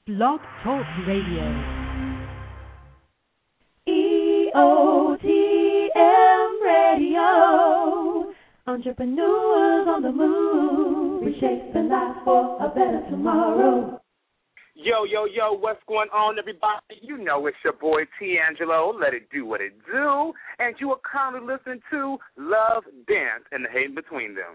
Blog Talk Radio. EOTM Radio. Entrepreneurs on the move. Reshaping life for a better tomorrow. Yo, what's going on, everybody? You know it's your boy, T-Angelo. Let it do what it do. And you are currently listening to Love, Dance, and the Hate Between Them.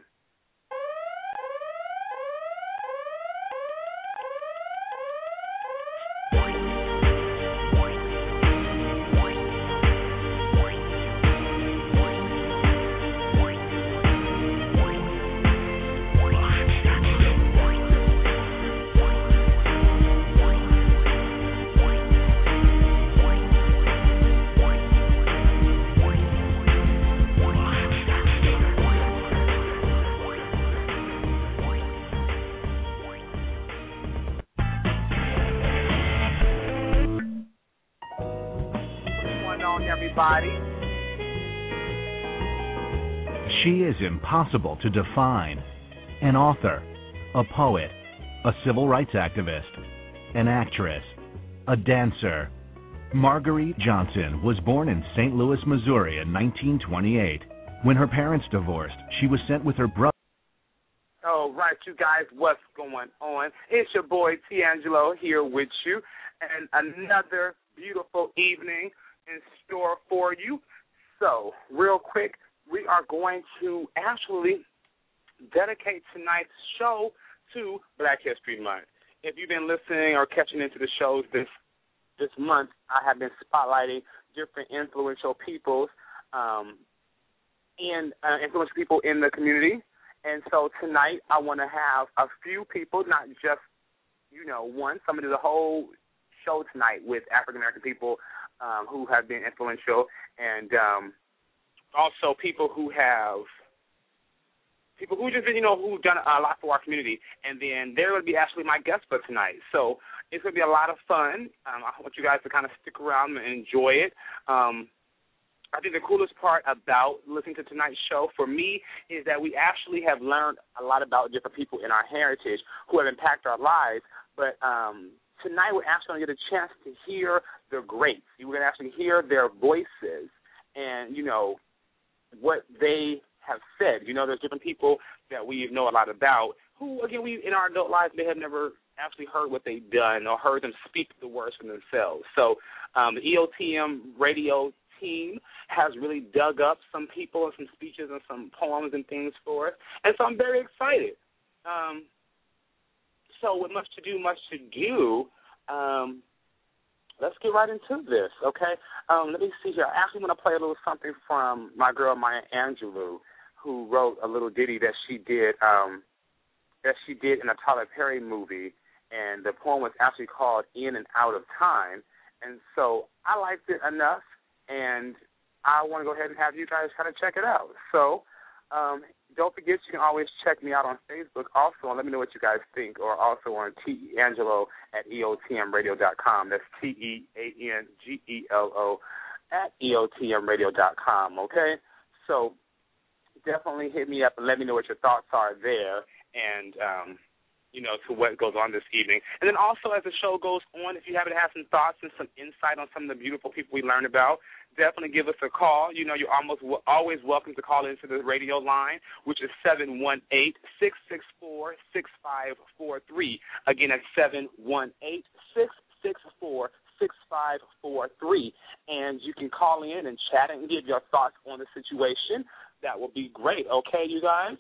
She is impossible to define. An author, a poet, a civil rights activist, an actress, a dancer. Marguerite Johnson was born in St. Louis, Missouri in 1928. When her parents divorced, she was sent with her brother. All right, you guys, what's going on? It's your boy, T-Angelo, here with you, and another beautiful evening in store for you. So, real quick, we are going to actually dedicate tonight's show to Black History Month. If you've been listening or catching into the shows this month, I have been spotlighting different influential people in the community. And so tonight I want to have a few people, not just, one. So I'm going to do the whole show tonight with African-American people who have been influential, and also people who've just been, who've done a lot for our community. And then they're going to be actually my guests for tonight. So it's going to be a lot of fun. I want you guys to kind of stick around and enjoy it. I think the coolest part about listening to tonight's show for me is that we actually have learned a lot about different people in our heritage who have impacted our lives. But tonight we're actually going to get a chance to hear the greats. We're going to actually hear their voices and, what they have said. There's different people that we know a lot about who, again, we in our adult lives may have never actually heard what they've done or heard them speak the words for themselves. So the EOTM radio team has really dug up some people and some speeches and some poems and things for us. And so I'm very excited. So with much to do, let's get right into this, okay? Let me see here. I actually want to play a little something from my girl Maya Angelou, who wrote a little ditty that she did in a Tyler Perry movie, and the poem was actually called In and Out of Time. And so I liked it enough, and I want to go ahead and have you guys kind of check it out. So don't forget, you can always check me out on Facebook also, and let me know what you guys think, or also on T-Angelo at EOTMradio.com. That's T-E-A-N-G-E-L-O at EOTMradio.com, okay? So definitely hit me up and let me know what your thoughts are there and, to what goes on this evening. And then also as the show goes on, if you happen to have some thoughts and some insight on some of the beautiful people we learned about, definitely give us a call. You're always welcome to call into the radio line, which is 718-664-6543. Again, that's 718-664-6543. And you can call in and chat and give your thoughts on the situation. That will be great. Okay, you guys?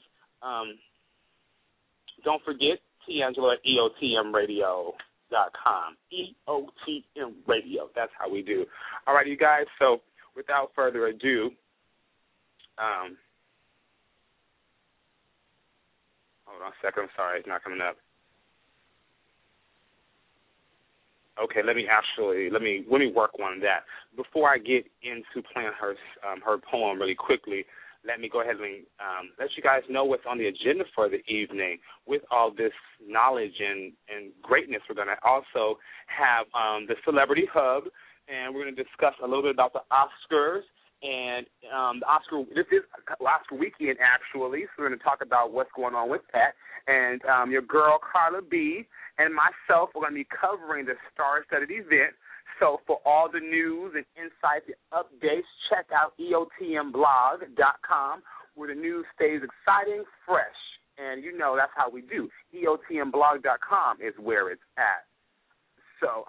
Don't forget, T-Angelo at EOTMradio.com. EOTM Radio. That's how we do. All right, you guys. So without further ado, hold on a second. I'm sorry, it's not coming up. Okay, let me work on that. Before I get into playing her poem really quickly, let me go ahead and let you guys know what's on the agenda for the evening. With all this knowledge and greatness, we're going to also have the Celebrity Hub, and we're going to discuss a little bit about the Oscars And this is Oscar weekend, actually, so we're going to talk about what's going on with that. And your girl, Carla B, and myself are going to be covering the star-studded event. So for all the news and insights and updates, check out EOTMblog.com, where the news stays exciting, fresh. And you know that's how we do. EOTMblog.com is where it's at. So,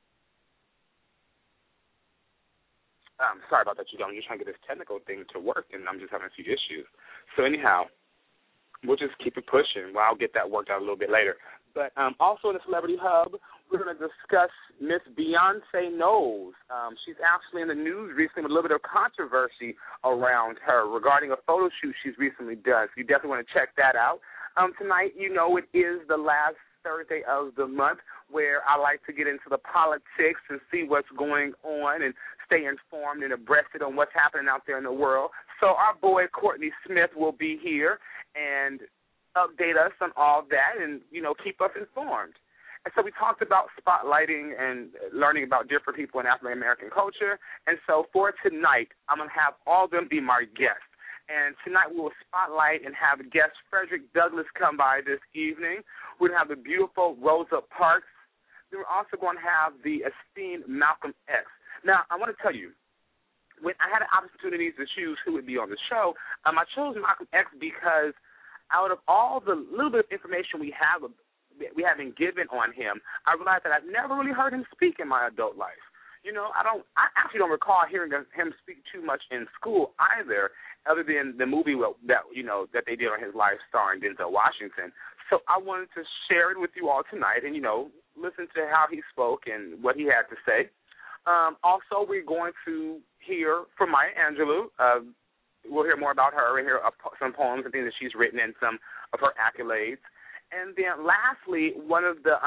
sorry about that, I'm just trying to get this technical thing to work, and I'm just having a few issues. So anyhow, we'll just keep it pushing. Well, I'll get that worked out a little bit later. But also in the Celebrity Hub, we're going to discuss Miss Beyonce Knowles. She's actually in the news recently with a little bit of controversy around her regarding a photo shoot she's recently done. So you definitely want to check that out. Tonight, you know, it is the last Thursday of the month where I like to get into the politics and see what's going on and stay informed and abreasted on what's happening out there in the world. So our boy Courtney Smith will be here and update us on all that and, you know, keep us informed. And so we talked about spotlighting and learning about different people in African-American culture. And so for tonight, I'm going to have all of them be my guests. And tonight we will spotlight and have guest Frederick Douglass come by this evening. We're going to have the beautiful Rosa Parks. Then we're also going to have the esteemed Malcolm X. Now, I want to tell you, when I had an opportunity to choose who would be on the show, I chose Malcolm X because out of all the little bit of information we have been given on him, I realized that I've never really heard him speak in my adult life. You know, I actually don't recall hearing him speak too much in school either, other than the movie that they did on his life starring Denzel Washington. So I wanted to share it with you all tonight and, you know, listen to how he spoke and what he had to say. Also, we're going to hear from Maya Angelou. We'll hear more about her and hear some poems and things that she's written and some of her accolades. And then lastly, one of the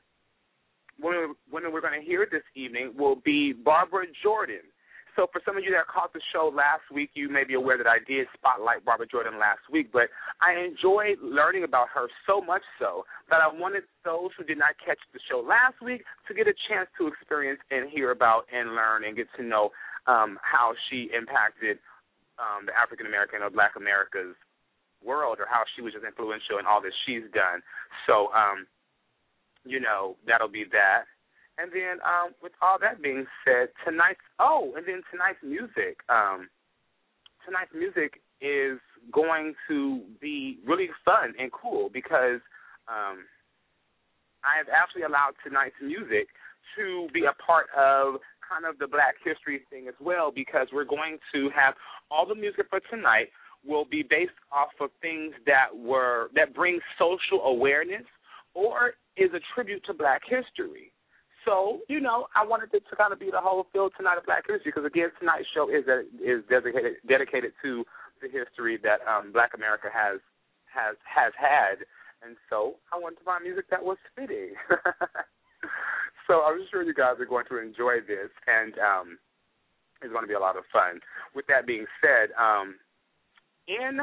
women we're going to hear this evening will be Barbara Jordan. So for some of you that caught the show last week, you may be aware that I did spotlight Barbara Jordan last week, but I enjoyed learning about her so much so that I wanted those who did not catch the show last week to get a chance to experience and hear about and learn and get to know how she impacted the African-American or Black America's world, or how she was just influential in all that she's done. So, you know, that'll be that. And then with all that being said, tonight's music. Tonight's music is going to be really fun and cool because I have actually allowed tonight's music to be a part of kind of the Black History thing as well, because we're going to have all the music for tonight will be based off of things that bring social awareness or is a tribute to Black history. So, you know, I wanted it to kind of be the whole feel tonight of Black history because, again, tonight's show is dedicated to the history that Black America has had. And so I wanted to find music that was fitting. So I'm sure you guys are going to enjoy this, and it's going to be a lot of fun. With that being said, in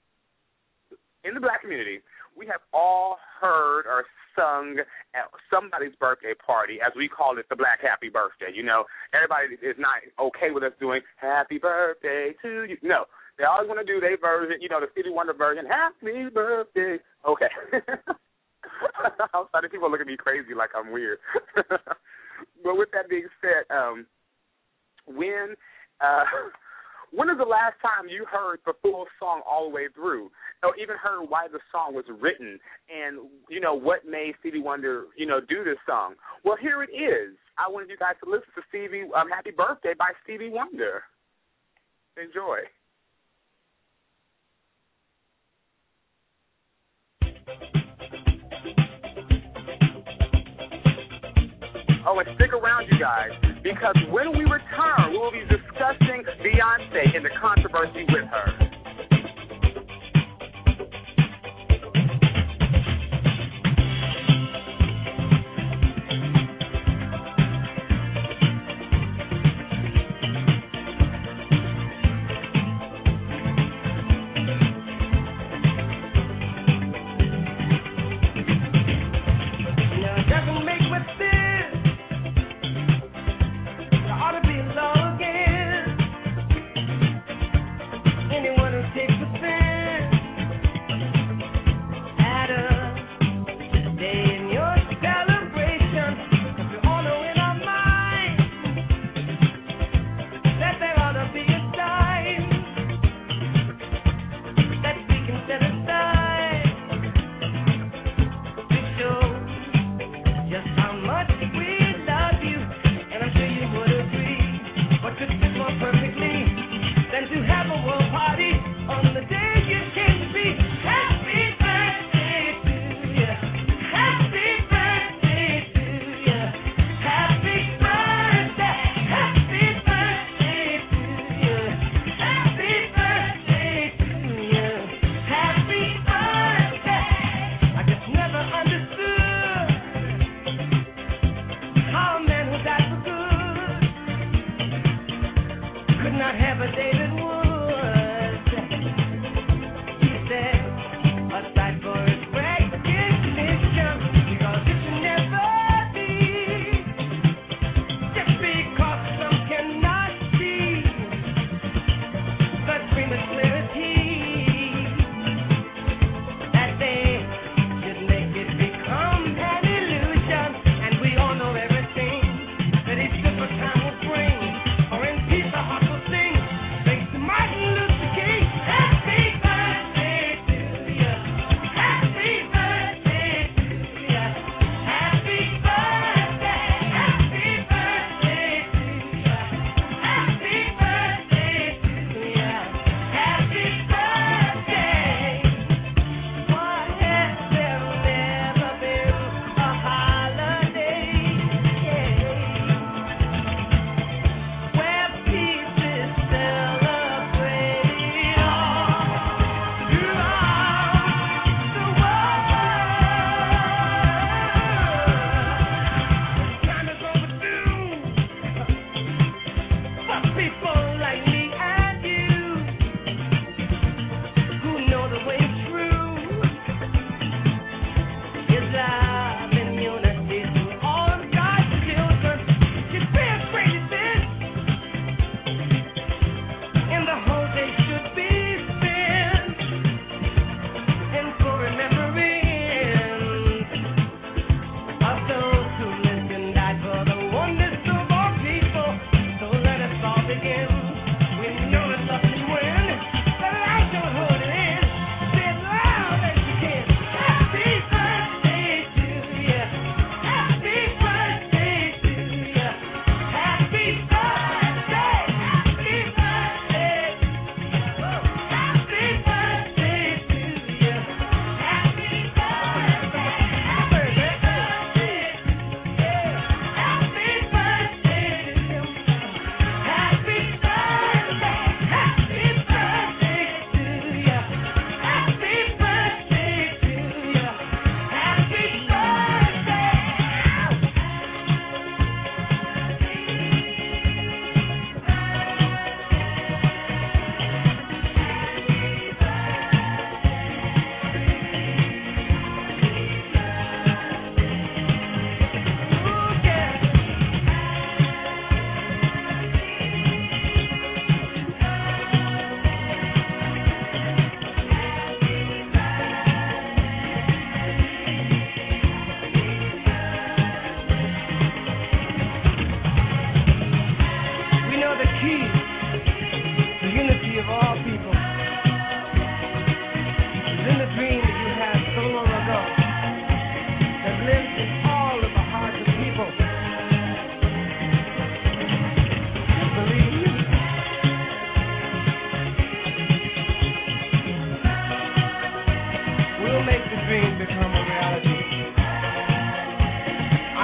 the Black community, we have all heard or sung at somebody's birthday party, as we call it, the Black Happy Birthday. You know, everybody is not okay with us doing Happy Birthday to you. No, they always want to do their version, you know, the Stevie Wonder version, Happy Birthday. Okay. Outside of people look at me crazy like I'm weird. But with that being said, when is the last time you heard the full song all the way through, or even heard why the song was written, and, you know, what made Stevie Wonder, you know, do this song? Well, here it is. I wanted you guys to listen to Happy Birthday by Stevie Wonder. Enjoy. Oh, and stick around, you guys, because when we return, we will be discussing Beyonce and the controversy with her.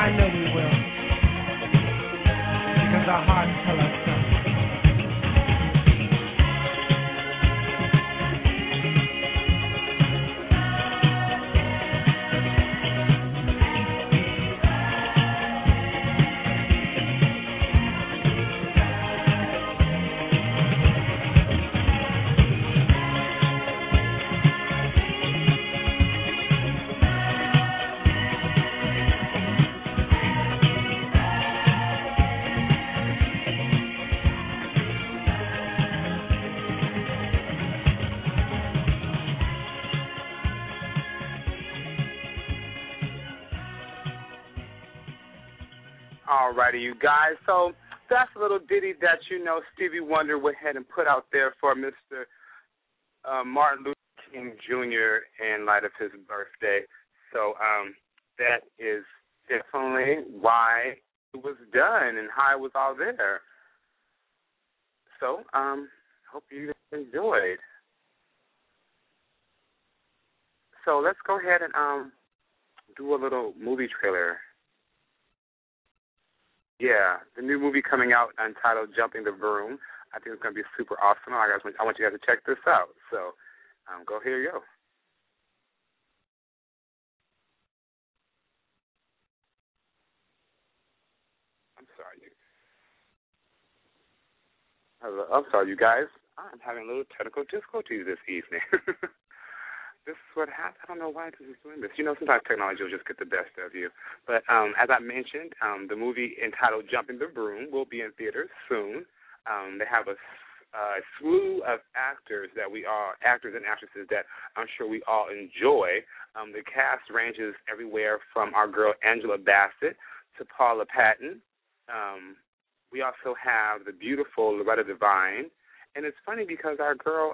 I know we will. Because our hearts tell us so. Alrighty, you guys. So that's a little ditty that Stevie Wonder went ahead and put out there for Mr. Martin Luther King Jr. in light of his birthday. So that is definitely why it was done and how it was all there. So hope you enjoyed. So let's go ahead and do a little movie trailer. Yeah, the new movie coming out entitled Jumping the Broom. I think it's going to be super awesome. I want you guys to check this out. So go here you go. I'm sorry, you guys. I'm having a little technical difficulty this evening. This is what happened. I don't know why this is doing this. Sometimes technology will just get the best of you. But as I mentioned, the movie entitled Jumping the Broom will be in theaters soon. They have a slew of actors and actresses that I'm sure we all enjoy. The cast ranges everywhere from our girl Angela Bassett to Paula Patton. We also have the beautiful Loretta Devine. And it's funny because our girl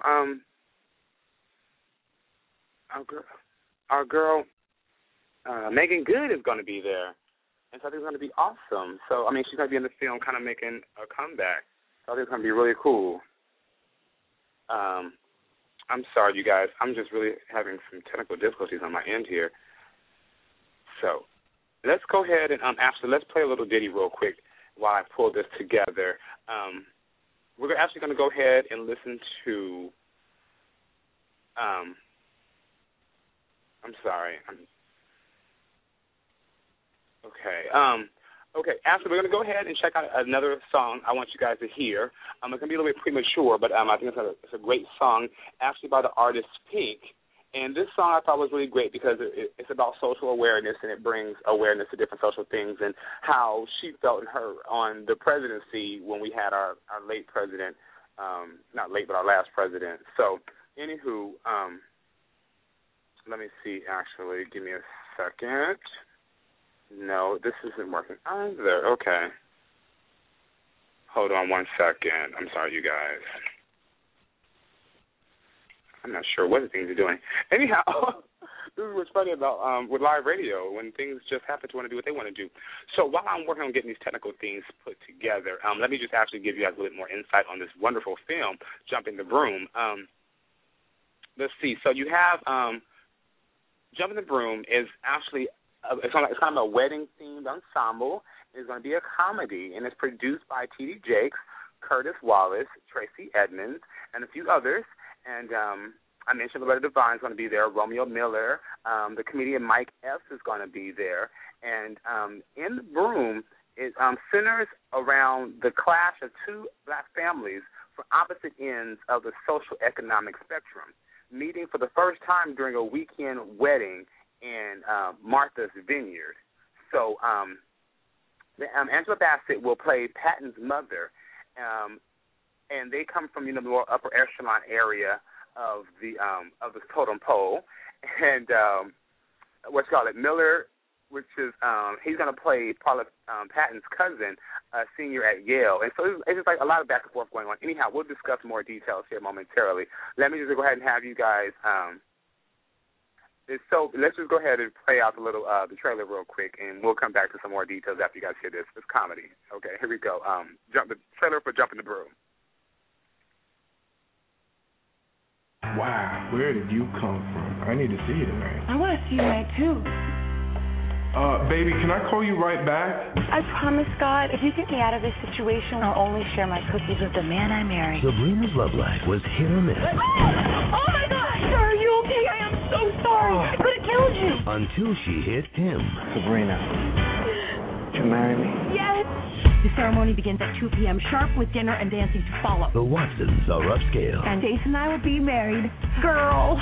Megan Good is going to be there, and so I think it's going to be awesome. So, she's going to be in the film kind of making a comeback. So I think it's going to be really cool. I'm sorry, you guys. I'm just really having some technical difficulties on my end here. So let's go ahead and let's play a little ditty real quick while I pull this together. We're actually going to go ahead and listen to I'm sorry. Okay. After we're going to go ahead and check out another song I want you guys to hear. It's going to be a little bit premature, but I think it's a great song, actually by the artist Pink. And this song I thought was really great because it's about social awareness, and it brings awareness to different social things and how she felt on the presidency when we had our late president, not late, but our last president. So, anywho, let me see, actually. Give me a second. No, this isn't working either. Okay. Hold on one second. I'm sorry, you guys. I'm not sure what the things are doing. Anyhow, this is what's funny about with live radio, when things just happen to want to do what they want to do. So while I'm working on getting these technical things put together, let me just actually give you guys a little bit more insight on this wonderful film, Jumping the Broom. Let's see. So you have Jumping the Broom is actually it's kind of a wedding-themed ensemble. It's going to be a comedy, and it's produced by T.D. Jakes, Curtis Wallace, Tracy Edmonds, and a few others. And I mentioned Loretta Devine is going to be there, Romeo Miller, the comedian Mike Epps is going to be there. And in the Broom, it centers around the clash of two black families from opposite ends of the social economic spectrum, meeting for the first time during a weekend wedding in Martha's Vineyard. So Angela Bassett will play Patton's mother, and they come from the more upper echelon area of the totem pole. And Miller, which is he's going to play Paula Patton's cousin, senior at Yale. And so it's just like a lot of back and forth going on. Anyhow, we'll discuss more details here momentarily. Let me just go ahead and have you guys. So let's just go ahead and play out the trailer real quick, and we'll come back to some more details after you guys hear this. It's comedy. Okay, here we go. The trailer for Jumping the Broom. Wow, where did you come from? I need to see you tonight. I want to see you tonight, too. Baby, can I call you right back? I promise, God, if you get me out of this situation, I'll only share my cookies with the man I marry. Sabrina's love life was hit or miss. Oh, my God! Sir, are you okay? I am so sorry. I could have killed you. Until she hit him. Sabrina, would you marry me? Yes. The ceremony begins at 2 p.m. sharp with dinner and dancing to follow. The Watsons are upscale. And Jason and I will be married. Girl.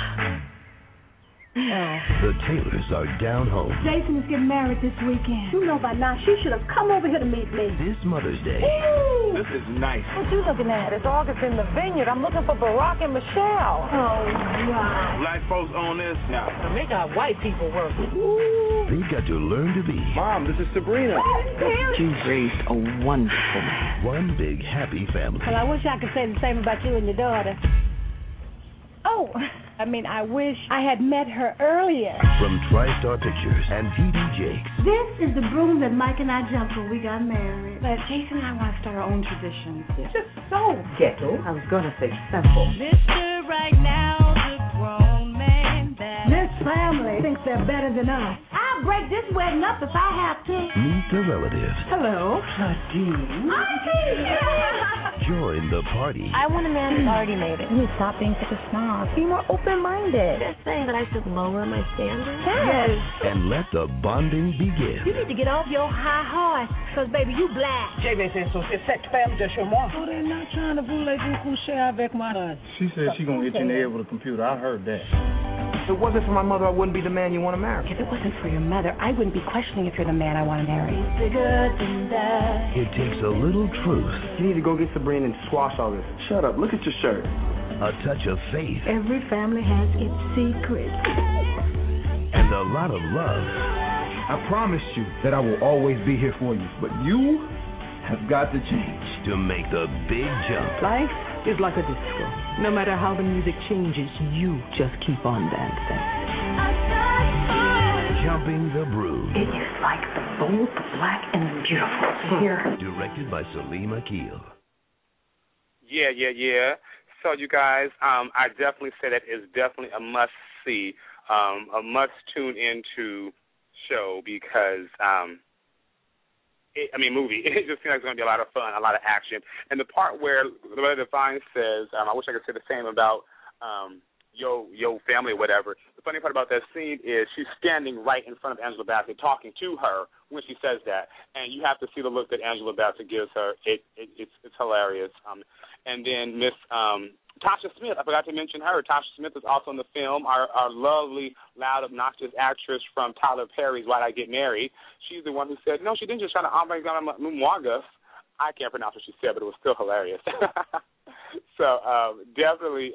The Taylors are down home. Jason is getting married this weekend. You know by now she should have come over here to meet me. This Mother's Day. Ooh. This is nice. What you looking at? It's August in the vineyard. I'm looking for Barack and Michelle. Oh, wow. Black folks own this now. They got white people working. They got to learn to be. Mom, this is Sabrina. You raised a wonderful man. One big happy family. Well, I wish I could say the same about you and your daughter. Oh, I wish I had met her earlier. From TriStar Pictures and TD Jakes. This is the broom that Mike and I jumped when we got married. But Jason and I want to start our own traditions. It's just so ghetto. I was going to say simple. Mr. Right Now, the grown man that This family thinks they're better than us. I'll break this wedding up if I have to. Meet the relatives. Hello. Join the party. I want a man who's already made it. You stop being such a snob. Be more open-minded. Just saying that I should lower my standards. Yes. And let the bonding begin. You need to get off your high horse, because, baby, you black. C'est cette femme de chez moi. So they're not trying to voulez vous coucher avec my son. She said she gonna hit you in the head with a computer. I heard that. If it wasn't for my mother, I wouldn't be the man you want to marry. If it wasn't for your mother, I wouldn't be questioning if you're the man I want to marry. bigger than that. It takes a little truth. You need to go get Sabrina and squash all this. Shut up. Look at your shirt. A touch of faith. Every family has its secrets. And a lot of love. I promise you that I will always be here for you, but you have got to change. To make the big jump. Life is like a disco. No matter how the music changes, you just keep on dancing. Jumping the Brood. It is like the bold, the black, and the beautiful. Here. Directed by Salim Akil. Yeah. So, you guys, I definitely say that is definitely a must-see, a must-tune-into show because, movie. It just seems like it's going to be a lot of fun, a lot of action. And the part where Loretta Devine says, I wish I could say the same about Yo family or whatever. The funny part about that scene is she's standing right in front of Angela Bassett talking to her when she says that. And you have to see the look that Angela Bassett gives her. It's hilarious. And then Miss Tasha Smith, I forgot to mention her. Tasha Smith is also in the film, our lovely, loud, obnoxious actress from Tyler Perry's Why'd I Get Married. She's the one who said, no, she didn't just try to Mwaga. I can't pronounce what she said, but it was still hilarious. So definitely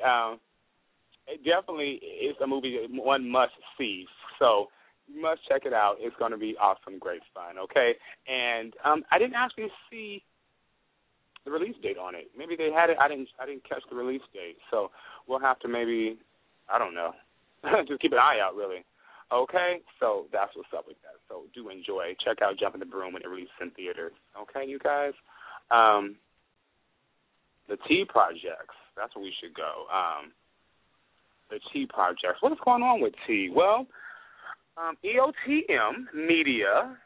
it's a movie one must see. So you must check it out. It's going to be awesome, great fun, okay? And I didn't actually see the release date on it. Maybe they had it. I didn't catch the release date. So we'll have to maybe, I don't know, just keep an eye out, really. Okay? So that's what's up with that. So do enjoy. Check out Jumping the Broom when it releases in theaters. Okay, you guys? The T Projects. That's where we should go. The T Projects. What is going on with T? Well, EOTM Media,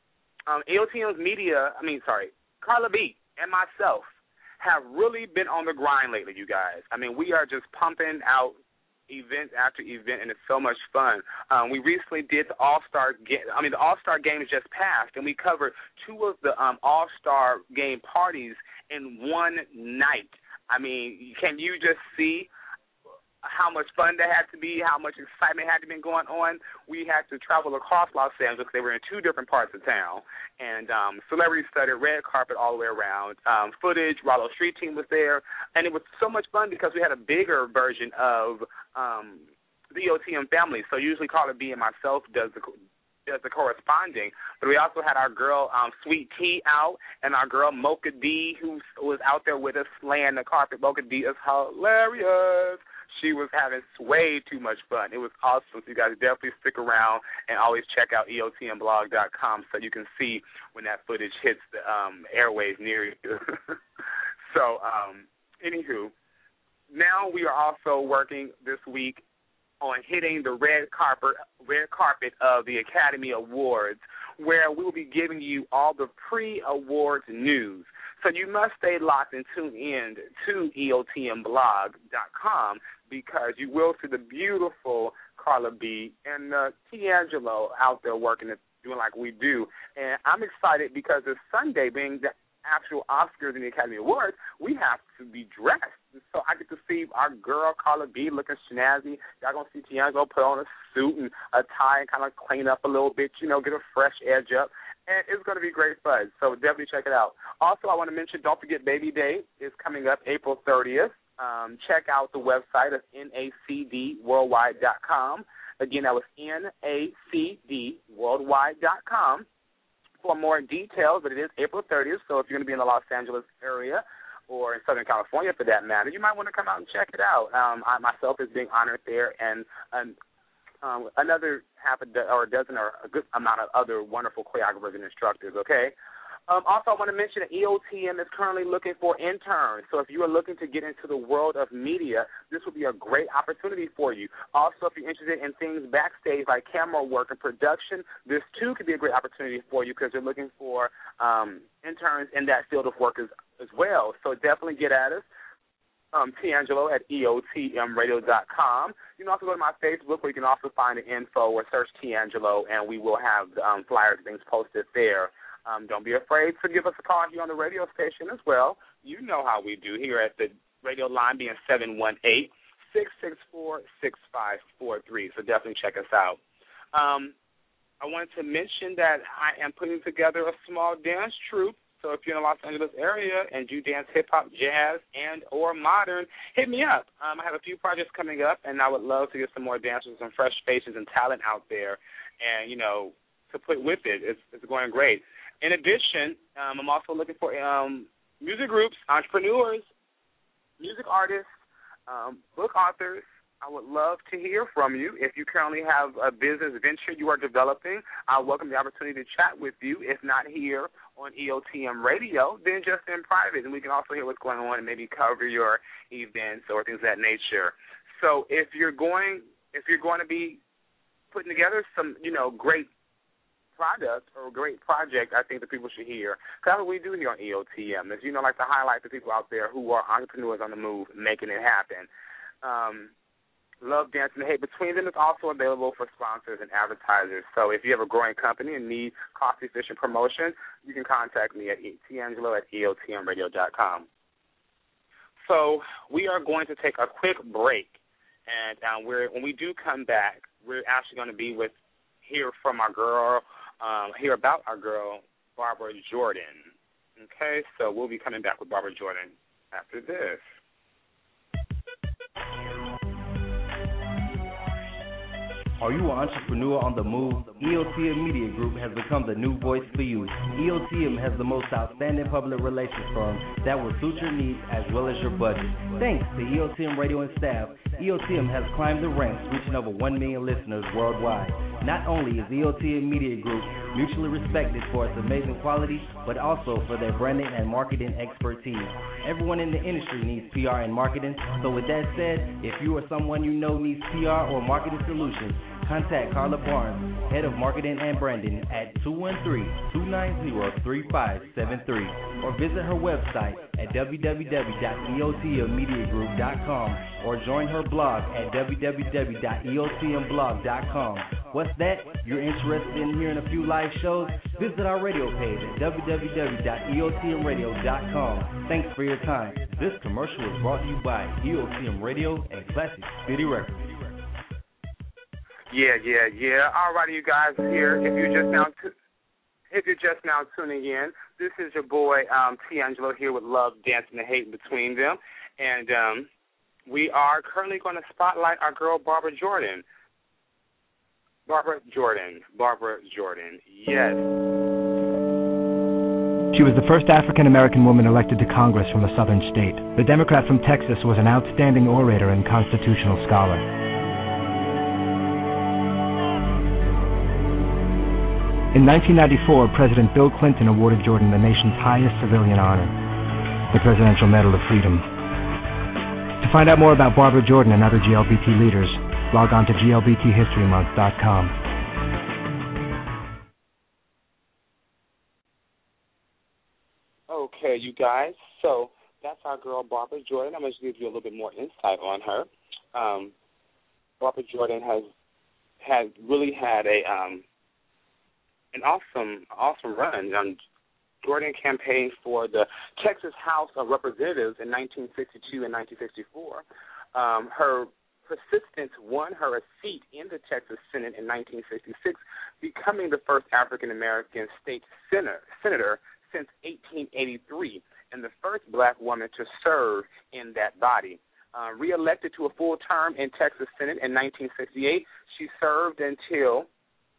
Carla B and myself have really been on the grind lately, you guys. We are just pumping out event after event, and it's so much fun. We recently did the All-Star game. The All-Star game just passed, and we covered two of the All-Star game parties in one night. Can you just see how much fun that had to be, how much excitement had to be going on? We had to travel across Los Angeles. They were in two different parts of town, and celebrity-studded, red carpet all the way around. Footage, Rollo Street Team was there, and it was so much fun because we had a bigger version of the EOTM family. So usually Carla B and myself does the corresponding, but we also had our girl Sweet Tea out, and our girl Mocha D, who was out there with us slaying the carpet. Mocha D is hilarious. She was having way too much fun. It was awesome. So you guys definitely stick around and always check out EOTMblog.com so you can see when that footage hits the airwaves near you. So, anywho, now we are also working this week on hitting the red carpet of the Academy Awards, where we will be giving you all the pre-awards news. So you must stay locked and tune in to EOTMblog.com, because you will see the beautiful Carla B and D'Angelo out there working and doing like we do. And I'm excited because this Sunday, being the actual Oscars and the Academy Awards, we have to be dressed. So I get to see our girl Carla B looking snazzy. Y'all going to see D'Angelo put on a suit and a tie and kind of clean up a little bit, get a fresh edge up. And it's going to be great fun. So definitely check it out. Also, I want to mention, don't forget Baby Day is coming up April 30th. Check out the website of NACDworldwide.com. Again, that was NACDworldwide.com for more details. But it is April 30th, so if you're going to be in the Los Angeles area or in Southern California for that matter, you might want to come out and check it out. I myself is being honored there, and another half a dozen or a good amount of other wonderful choreographers and instructors, okay? Also, I want to mention that EOTM is currently looking for interns. So if you are looking to get into the world of media, this will be a great opportunity for you. Also, if you're interested in things backstage like camera work and production, this too could be a great opportunity for you, because they're looking for interns in that field of work as well. So definitely get at us. D'Angelo at EOTMradio.com. You can also go to my Facebook, where you can also find the info, or search D'Angelo, and we will have flyers and things posted there. Don't be afraid to give us a call here on the radio station as well. You know how we do here at the radio line, being 718-664-6543. So definitely check us out. I wanted to mention that I am putting together a small dance troupe. So if you're in the Los Angeles area and you dance hip-hop, jazz, and or modern, hit me up. I have a few projects coming up, and I would love to get some more dancers, some fresh faces and talent out there, and, to put with it. It's going great. In addition, I'm also looking for music groups, entrepreneurs, music artists, book authors. I would love to hear from you. If you currently have a business venture you are developing, I welcome the opportunity to chat with you. If not here on EOTM Radio, then just in private, and we can also hear what's going on and maybe cover your events or things of that nature. So if you're going to be putting together some, great product or a great project, I think that people should hear. Because that's what we do here on EOTM, is, like to highlight the people out there who are entrepreneurs on the move, making it happen. Love Dancing the Hate Between Them is also available for sponsors and advertisers. So if you have a growing company and need cost-efficient promotion, you can contact me at D'Angelo at EOTMradio.com. So we are going to take a quick break, and when we do come back, we're actually going to hear about our girl, Barbara Jordan. Okay, so we'll be coming back with Barbara Jordan after this. Are you an entrepreneur on the move? EOTM Media Group has become the new voice for you. EOTM has the most outstanding public relations firm that will suit your needs as well as your budget. Thanks to EOTM Radio and staff, EOTM has climbed the ranks, reaching over 1 million listeners worldwide. Not only is EOTM Media Group mutually respected for its amazing quality, but also for their branding and marketing expertise. Everyone in the industry needs PR and marketing, so with that said, if you or someone you know needs PR or marketing solutions, contact Carla Barnes, Head of Marketing and Branding, at 213-290-3573, or visit her website at www.eotmmediagroup.com, or join her blog at www.eotmblog.com. What's that? You're interested in hearing a few live shows? Visit our radio page at www.eotmradio.com. Thanks for your time. This commercial is brought to you by EOTM Radio and Classic City Records. Yeah. All righty, you guys here. If you're just now tuning in, this is your boy D'Angelo here with Love, Dancing, and Hate Between Them, and we are currently going to spotlight our girl Barbara Jordan. Barbara Jordan, yes. She was the first African-American woman elected to Congress from a southern state. The Democrat from Texas was an outstanding orator and constitutional scholar. In 1994, President Bill Clinton awarded Jordan the nation's highest civilian honor, the Presidential Medal of Freedom. To find out more about Barbara Jordan and other GLBT leaders, Log on to glbthistorymonth.com. Okay, you guys, so that's our girl Barbara Jordan. I'm going to give you a little bit more insight on her. Barbara Jordan has really had an awesome run. Jordan campaigned for the Texas House of Representatives in 1962 and 1964. Her persistence won her a seat in the Texas Senate in 1966, becoming the first African-American state senator since 1883 and the first black woman to serve in that body. Re-elected to a full term in Texas Senate in 1968, she served until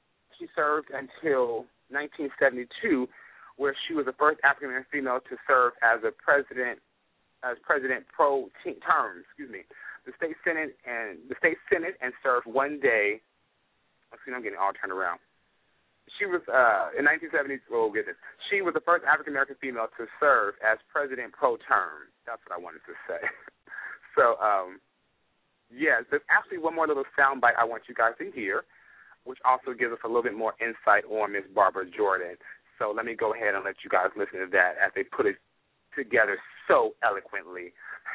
1972, where she was the first African-American female to serve as president pro term. The state Senate and served one day. I'm getting all turned around. She was in 1970. Oh goodness, she was the first African American female to serve as president pro term. That's what I wanted to say. So, there's actually one more little soundbite I want you guys to hear, which also gives us a little bit more insight on Miss Barbara Jordan. So let me go ahead and let you guys listen to that as they put it together so eloquently.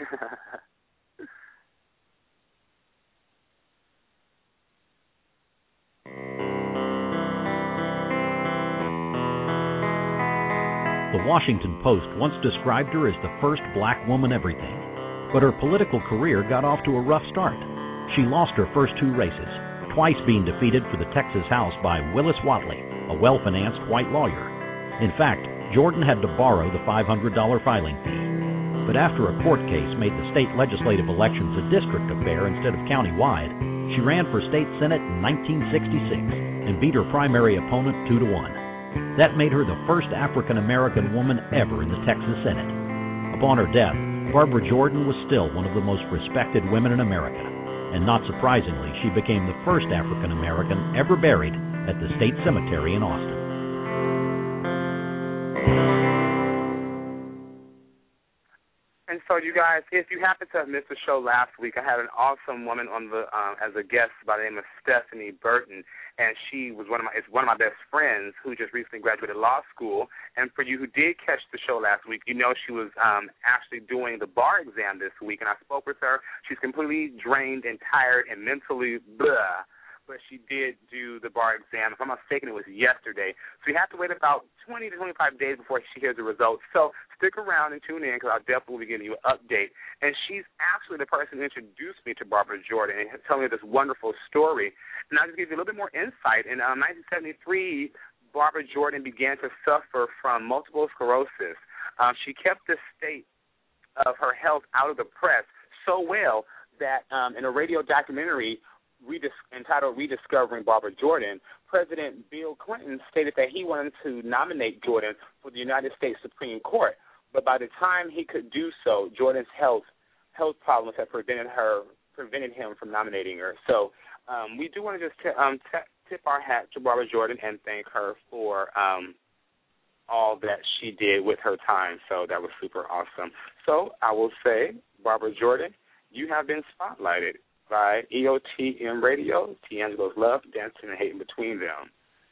The Washington Post once described her as the first black woman everything, but her political career got off to a rough start. She lost her first two races, twice being defeated for the Texas House by Willis Whatley, a well-financed white lawyer. In fact, Jordan had to borrow the $500 filing fee. But after a court case made the state legislative elections a district affair instead of county-wide, she ran for state senate in 1966 and beat her primary opponent 2-1. That made her the first African-American woman ever in the Texas Senate. Upon her death, Barbara Jordan was still one of the most respected women in America, and not surprisingly, she became the first African-American ever buried at the State Cemetery in Austin. And so, you guys, if you happen to have missed the show last week, I had an awesome woman on the as a guest by the name of Stephanie Burton, and she was one of my best friends who just recently graduated law school. And for you who did catch the show last week, you know she was actually doing the bar exam this week, and I spoke with her. She's completely drained and tired and mentally blah. But she did do the bar exam. If I'm not mistaken, it was yesterday. So you have to wait about 20 to 25 days before she hears the results. So stick around and tune in because I'll definitely be giving you an update. And she's actually the person who introduced me to Barbara Jordan and telling me this wonderful story. And I'll just give you a little bit more insight. In 1973, Barbara Jordan began to suffer from multiple sclerosis. She kept the state of her health out of the press so well that in a radio documentary entitled Rediscovering Barbara Jordan, President Bill Clinton stated that he wanted to nominate Jordan for the United States Supreme Court. But by the time he could do so, Jordan's health problems had prevented him from nominating her. So we do want to just tip our hat to Barbara Jordan and thank her for all that she did with her time. So that was super awesome. So I will say, Barbara Jordan, you have been spotlighted by EOTM Radio, D'Angelo's Love, Dancing and Hating Between Them.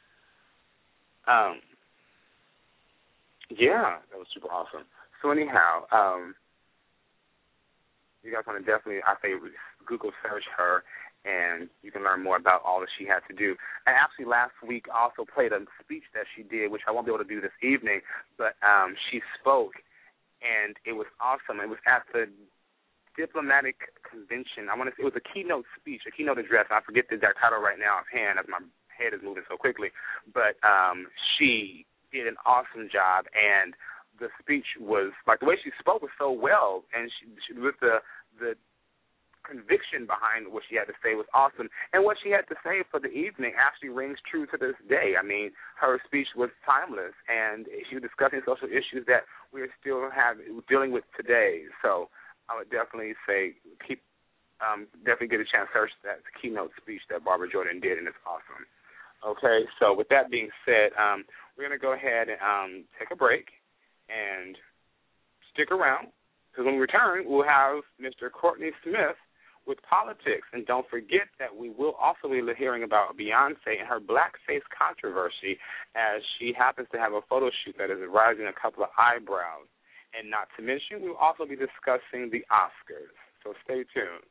That was super awesome. So anyhow, you guys want to definitely, I say, Google search her, and you can learn more about all that she had to do. And actually last week I also played a speech that she did, which I won't be able to do this evening, but she spoke, and it was awesome. It was at the Diplomatic Convention. It was a keynote speech, a keynote address. I forget the exact title right now offhand as my head is moving so quickly. But she did an awesome job, and the speech was, like, the way she spoke was so well, and she with the conviction behind what she had to say was awesome. And what she had to say for the evening actually rings true to this day. I mean, her speech was timeless, and she was discussing social issues that we are still dealing with today. So I would definitely say definitely get a chance to search that keynote speech that Barbara Jordan did, and it's awesome. Okay, so with that being said, we're going to go ahead and take a break and stick around, because when we return, we'll have Mr. Courtney Smith with politics. And don't forget that we will also be hearing about Beyonce and her blackface controversy, as she happens to have a photo shoot that is rising a couple of eyebrows. And not to mention, we'll also be discussing the Oscars. So stay tuned.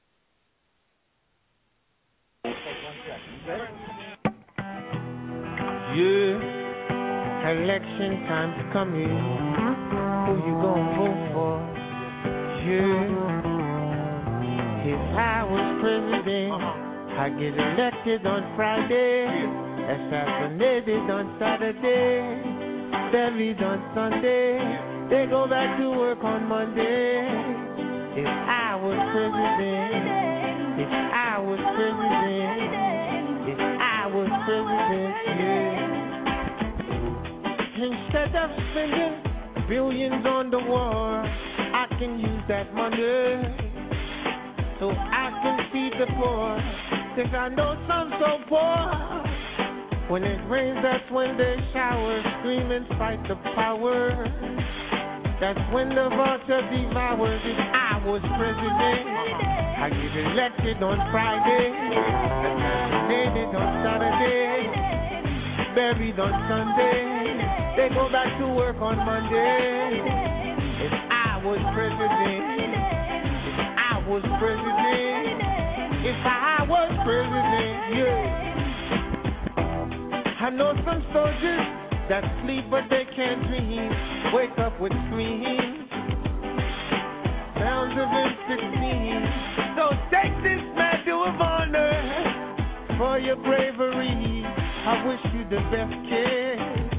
Yeah, election time's coming. Who you gonna vote for? Yeah, if I was president, I'd get elected on Friday, assassinated on Saturday, buried on Sunday, they go back to work on Monday. If I was president, if I was president, if I was president, yeah. Instead of spending billions on the war, I can use that money so I can feed the poor. 'Cause I know some so poor. When it rains, that's when they shower, scream and fight the power. That's when the vulture devours. If I was president, I get elected on Friday, assassinated on Saturday, buried on Sunday, they go back to work on Monday. If I was president, if I was president, if I was president, yeah. I know some soldiers that sleep but they can't dream, wake up with screams, sounds of M16. So take this medal of honor for your bravery. I wish you the best, kid,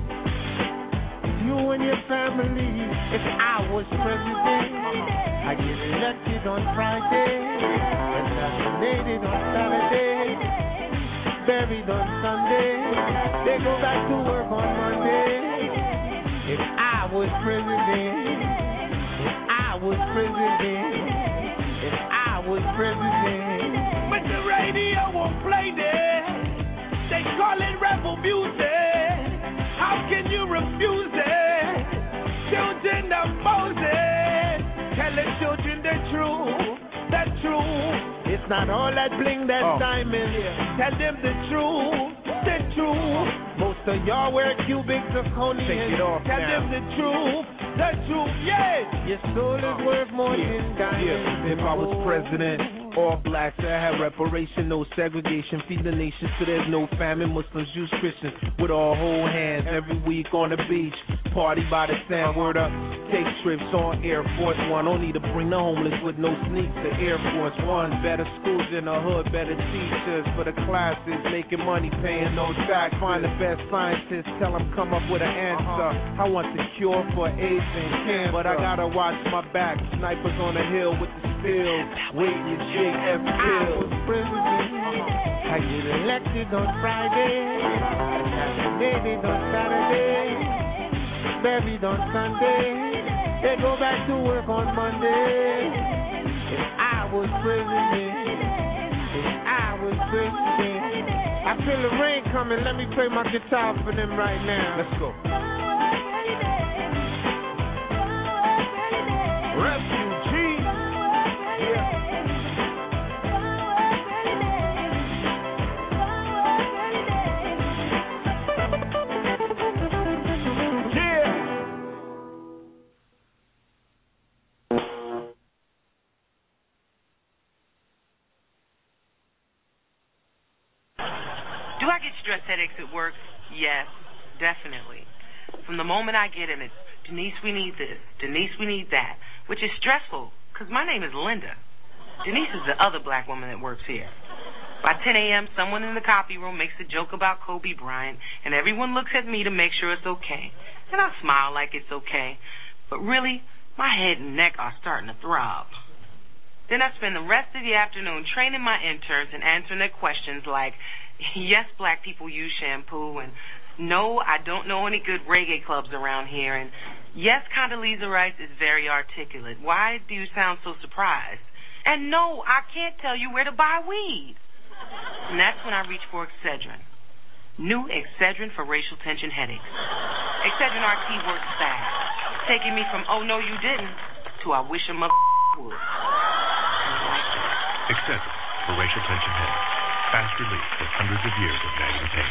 you and your family. If I was president, I'd get elected on Friday, assassinated on Saturday, buried on Sunday, they go back to work on Monday. If I was president, if I was president, if I was president. But the radio won't play this, they call it rebel music. How can you refuse it? Children of Moses, tell the children the truth, the truth. It's not all that bling, that diamond. Tell them the truth, the truth. Most of y'all wear cubic zirconians. Tell them the truth, yes. Your soul is worth more than diamonds. If I was president, all blacks, I have reparation, no segregation, feed the nation so there's no famine. Muslims, Jews, Christians, with all whole hands every week on the beach. Party by the sand, word up, take trips on Air Force One. Don't need to bring the homeless with no sneaks to Air Force One. Better schools in the hood, better teachers for the classes, making money, paying no tax. Find the best scientists, tell them come up with an answer. I want the cure for AIDS and cancer, but I gotta watch my back. Snipers on the hill with the steel, waiting to shake every pill. I get elected on Friday, assassinated on Saturday, buried on Sunday, they go back to work on Monday. If I was president, if I was president, I feel the rain coming, let me play my guitar for them right now. Let's go. Refugee, yeah. Do I get stress headaches at work? Yes, definitely. From the moment I get in it, Denise, we need this. Denise, we need that. Which is stressful, because my name is Linda. Denise is the other black woman that works here. By 10 a.m., someone in the copy room makes a joke about Kobe Bryant, and everyone looks at me to make sure it's okay. And I smile like it's okay. But really, my head and neck are starting to throb. Then I spend the rest of the afternoon training my interns and answering their questions like, yes, black people use shampoo, and no, I don't know any good reggae clubs around here, and yes, Condoleezza Rice is very articulate. Why do you sound so surprised? And no, I can't tell you where to buy weed. And that's when I reach for Excedrin. New Excedrin for racial tension headaches. Excedrin RT works fast, taking me from oh no you didn't to I wish a mother would. Excedrin for racial tension headaches. Fast relief for hundreds of years of nagging pain.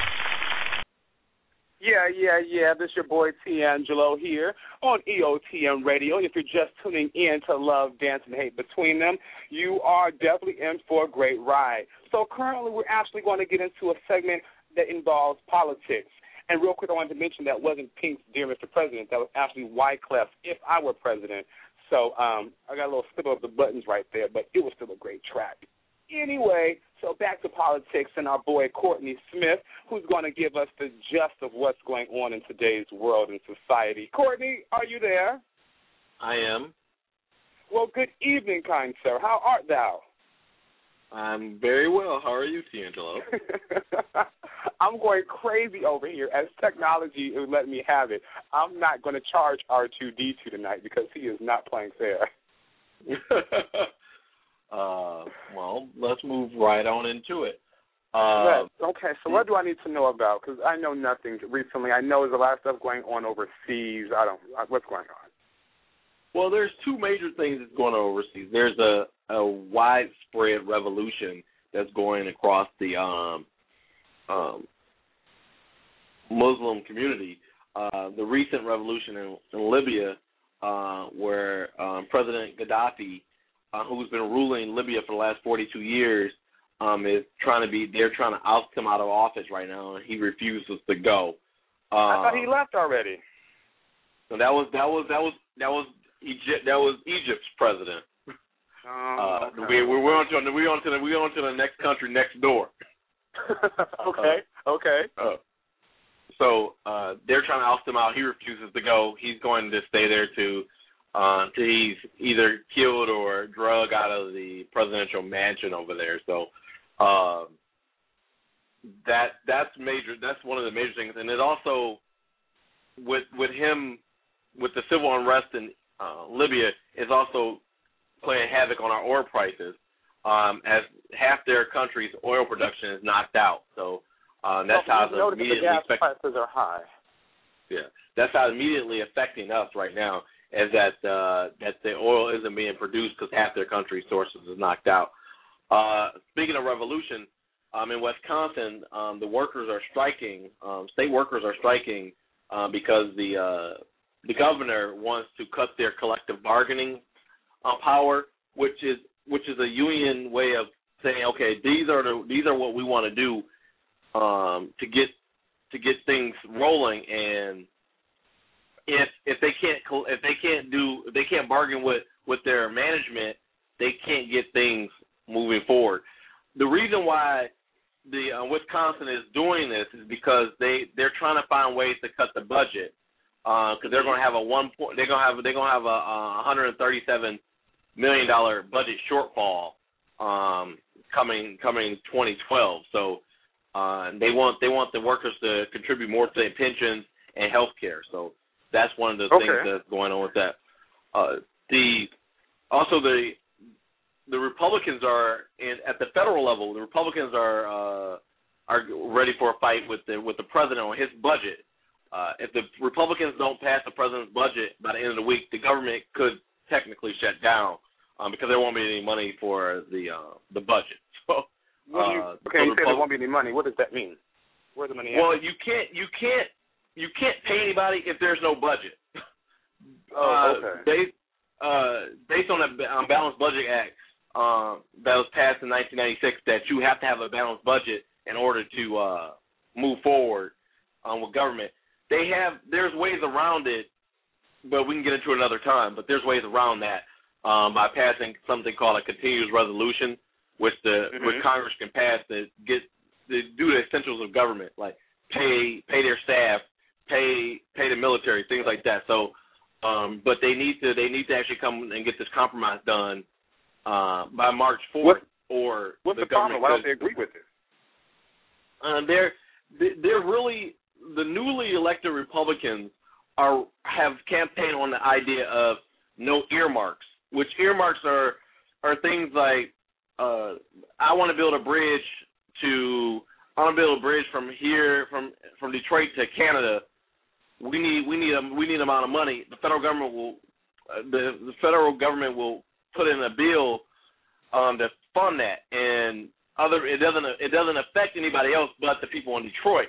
Yeah. This your boy T'Angelo here on EOTM Radio. If you're just tuning in to Love, Dance, and Hate Between Them, you are definitely in for a great ride. So currently we're actually going to get into a segment that involves politics. And real quick, I wanted to mention that wasn't Pink's Dear Mr. President. That was actually Wyclef's If I Were President. So I got a little slip of the buttons right there, but it was still a great track. Anyway, so back to politics and our boy Courtney Smith, who's going to give us the gist of what's going on in today's world and society. Courtney, are you there? I am. Well, good evening, kind sir. How art thou? I'm very well. How are you, T'Angelo? I'm going crazy over here as technology is letting me have it. I'm not going to charge R2-D2 tonight because he is not playing fair. Well, let's move right on into it. Okay, so what do I need to know about? Because I know nothing recently. I know there's a lot of stuff going on overseas. What's going on? Well, there's two major things that's going on overseas. There's a widespread revolution that's going across the Muslim community. The recent revolution in Libya, where President Gaddafi, who's been ruling Libya for the last 42 years, they're trying to oust him out of office right now, and he refuses to go. I thought he left already. So that was Egypt's president. Okay. We're on to the next country next door. Okay. So they're trying to oust him out. He refuses to go. He's going to stay there till he's either killed or drug out of the presidential mansion over there. So that's major. That's one of the major things. And it also with the civil unrest in Libya is also playing havoc on our oil prices, as half their country's oil production is knocked out. So that's how it's immediately the gas prices are high. Yeah, that's how it's immediately affecting us right now, is that the oil isn't being produced because half their country's sources is knocked out. Speaking of revolution, in Wisconsin, the workers are striking. State workers are striking because the governor wants to cut their collective bargaining power, which is a union way of saying, okay, these are what we want to do to get things rolling, and if they can't bargain with their management, they can't get things moving forward. The reason why the Wisconsin is doing this is because they're trying to find ways to cut the budget, because they're going to have a $137 million budget shortfall coming 2012. So they want the workers to contribute more to their pensions and health care. So that's one of the things that's going on with that. The Republicans are at the federal level. The Republicans are ready for a fight with the president on his budget. If the Republicans don't pass the president's budget by the end of the week, the government could technically shut down because there won't be any money for the budget. So, you say there won't be any money. What does that mean? Where's the money at? Well, you can't pay anybody if there's no budget. Based on the Balanced Budget Act that was passed in 1996, that you have to have a balanced budget in order to move forward with government. There's ways around it, but we can get into it another time. But there's ways around that by passing something called a continuous resolution, which Congress can pass to do the essentials of government, like pay their staff, pay the military, things like that. So, but they need to actually come and get this compromise done by March 4th. What's the problem? Why don't they agree with it? They're really, the newly elected Republicans have campaigned on the idea of no earmarks, which earmarks are things like I want to build a bridge from here, from Detroit to Canada. We need amount of money. The federal government will put in a bill to fund that, and it doesn't affect anybody else but the people in Detroit.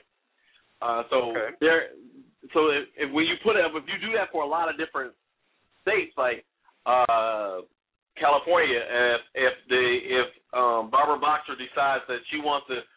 If when you if you do that for a lot of different states, like California, if Barbara Boxer decides that she wants to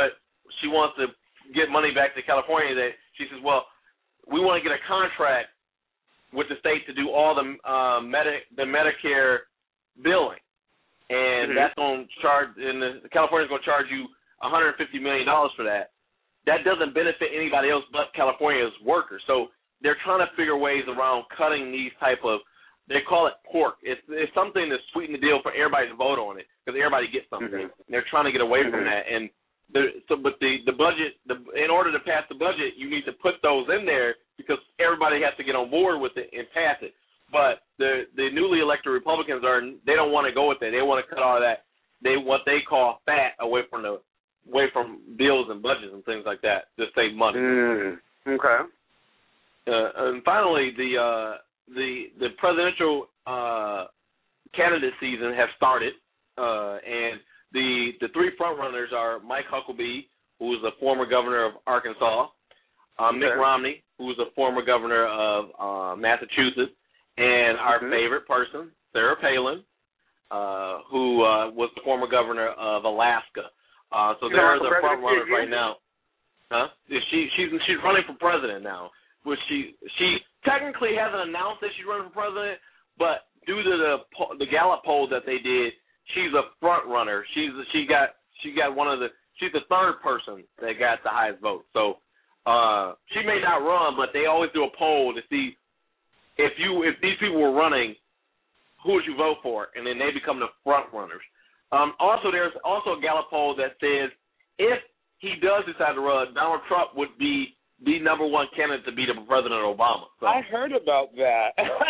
get money back to California, that she says, well, we want to get a contract with the state to do all the Medicare billing, and that's going to charge, and California's going to charge you $150 million for that. That doesn't benefit anybody else but California's workers. So they're trying to figure ways around cutting these type of, they call it pork. It's something to sweeten the deal for everybody to vote on it because everybody gets something. They're trying to get away from that. And but the budget, in order to pass the budget, you need to put those in there because everybody has to get on board with it and pass it. But the newly elected Republicans they don't want to go with that. They want to cut all of that. What they call fat away from bills and budgets and things like that to save money. Okay. And finally, the presidential candidate season has started, and the three front runners are Mike Huckabee, who is the former governor of Arkansas, Mitt Romney, who is the former governor of Massachusetts, and our favorite person, Sarah Palin, who was the former governor of Alaska. So they're the front runners right now. Huh? She's running for president now, which she technically hasn't announced that she's running for president, but due to the Gallup poll that they did, she's a front runner. She's the third person that got the highest vote. So she may not run, but they always do a poll to see if these people were running, who would you vote for, and then they become the front runners. Also, there's also a Gallup poll that says if he does decide to run, Donald Trump would be the number one candidate to beat President Obama. So. I heard about that.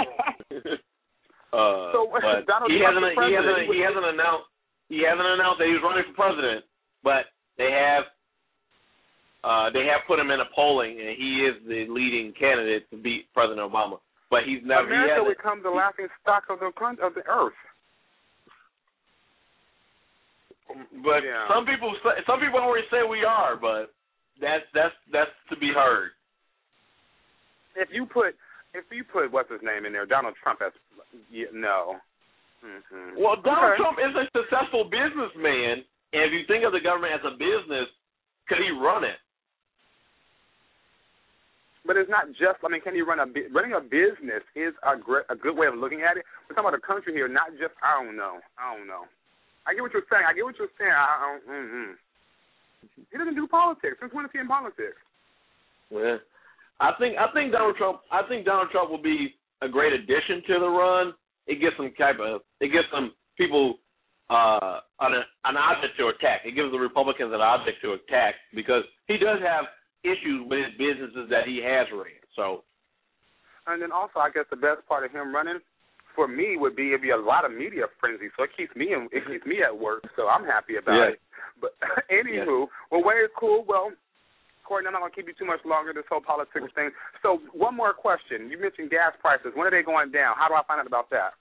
But Donald he Trump hasn't announced that he was running for president, but they have put him in a polling, and he is the leading candidate to beat President Obama. But he's never. America would become the laughing stock of the earth. But some people already say we are, but that's to be heard. If you put what's his name in there, Donald Trump as no. Mm-hmm. Well, Donald Trump is a successful businessman, and if you think of the government as a business, could he run it? But it's not just. I mean, can he run running a business is a good way of looking at it. We're talking about a country here, not just. I don't know. I get what you're saying. He doesn't do politics. Since when is he in politics? Well, I think Donald Trump. I think Donald Trump will be a great addition to the run. It gives some people an object to attack. It gives the Republicans an object to attack because he does have issues with his businesses that he has ran. So, and then also, I guess the best part of him running for me would be it'd be a lot of media frenzy, so it keeps me at work. So I'm happy about it. But anywho, well, way is cool. Well, Courtney, I'm not gonna keep you too much longer. This whole politics thing. So one more question. You mentioned gas prices. When are they going down? How do I find out about that?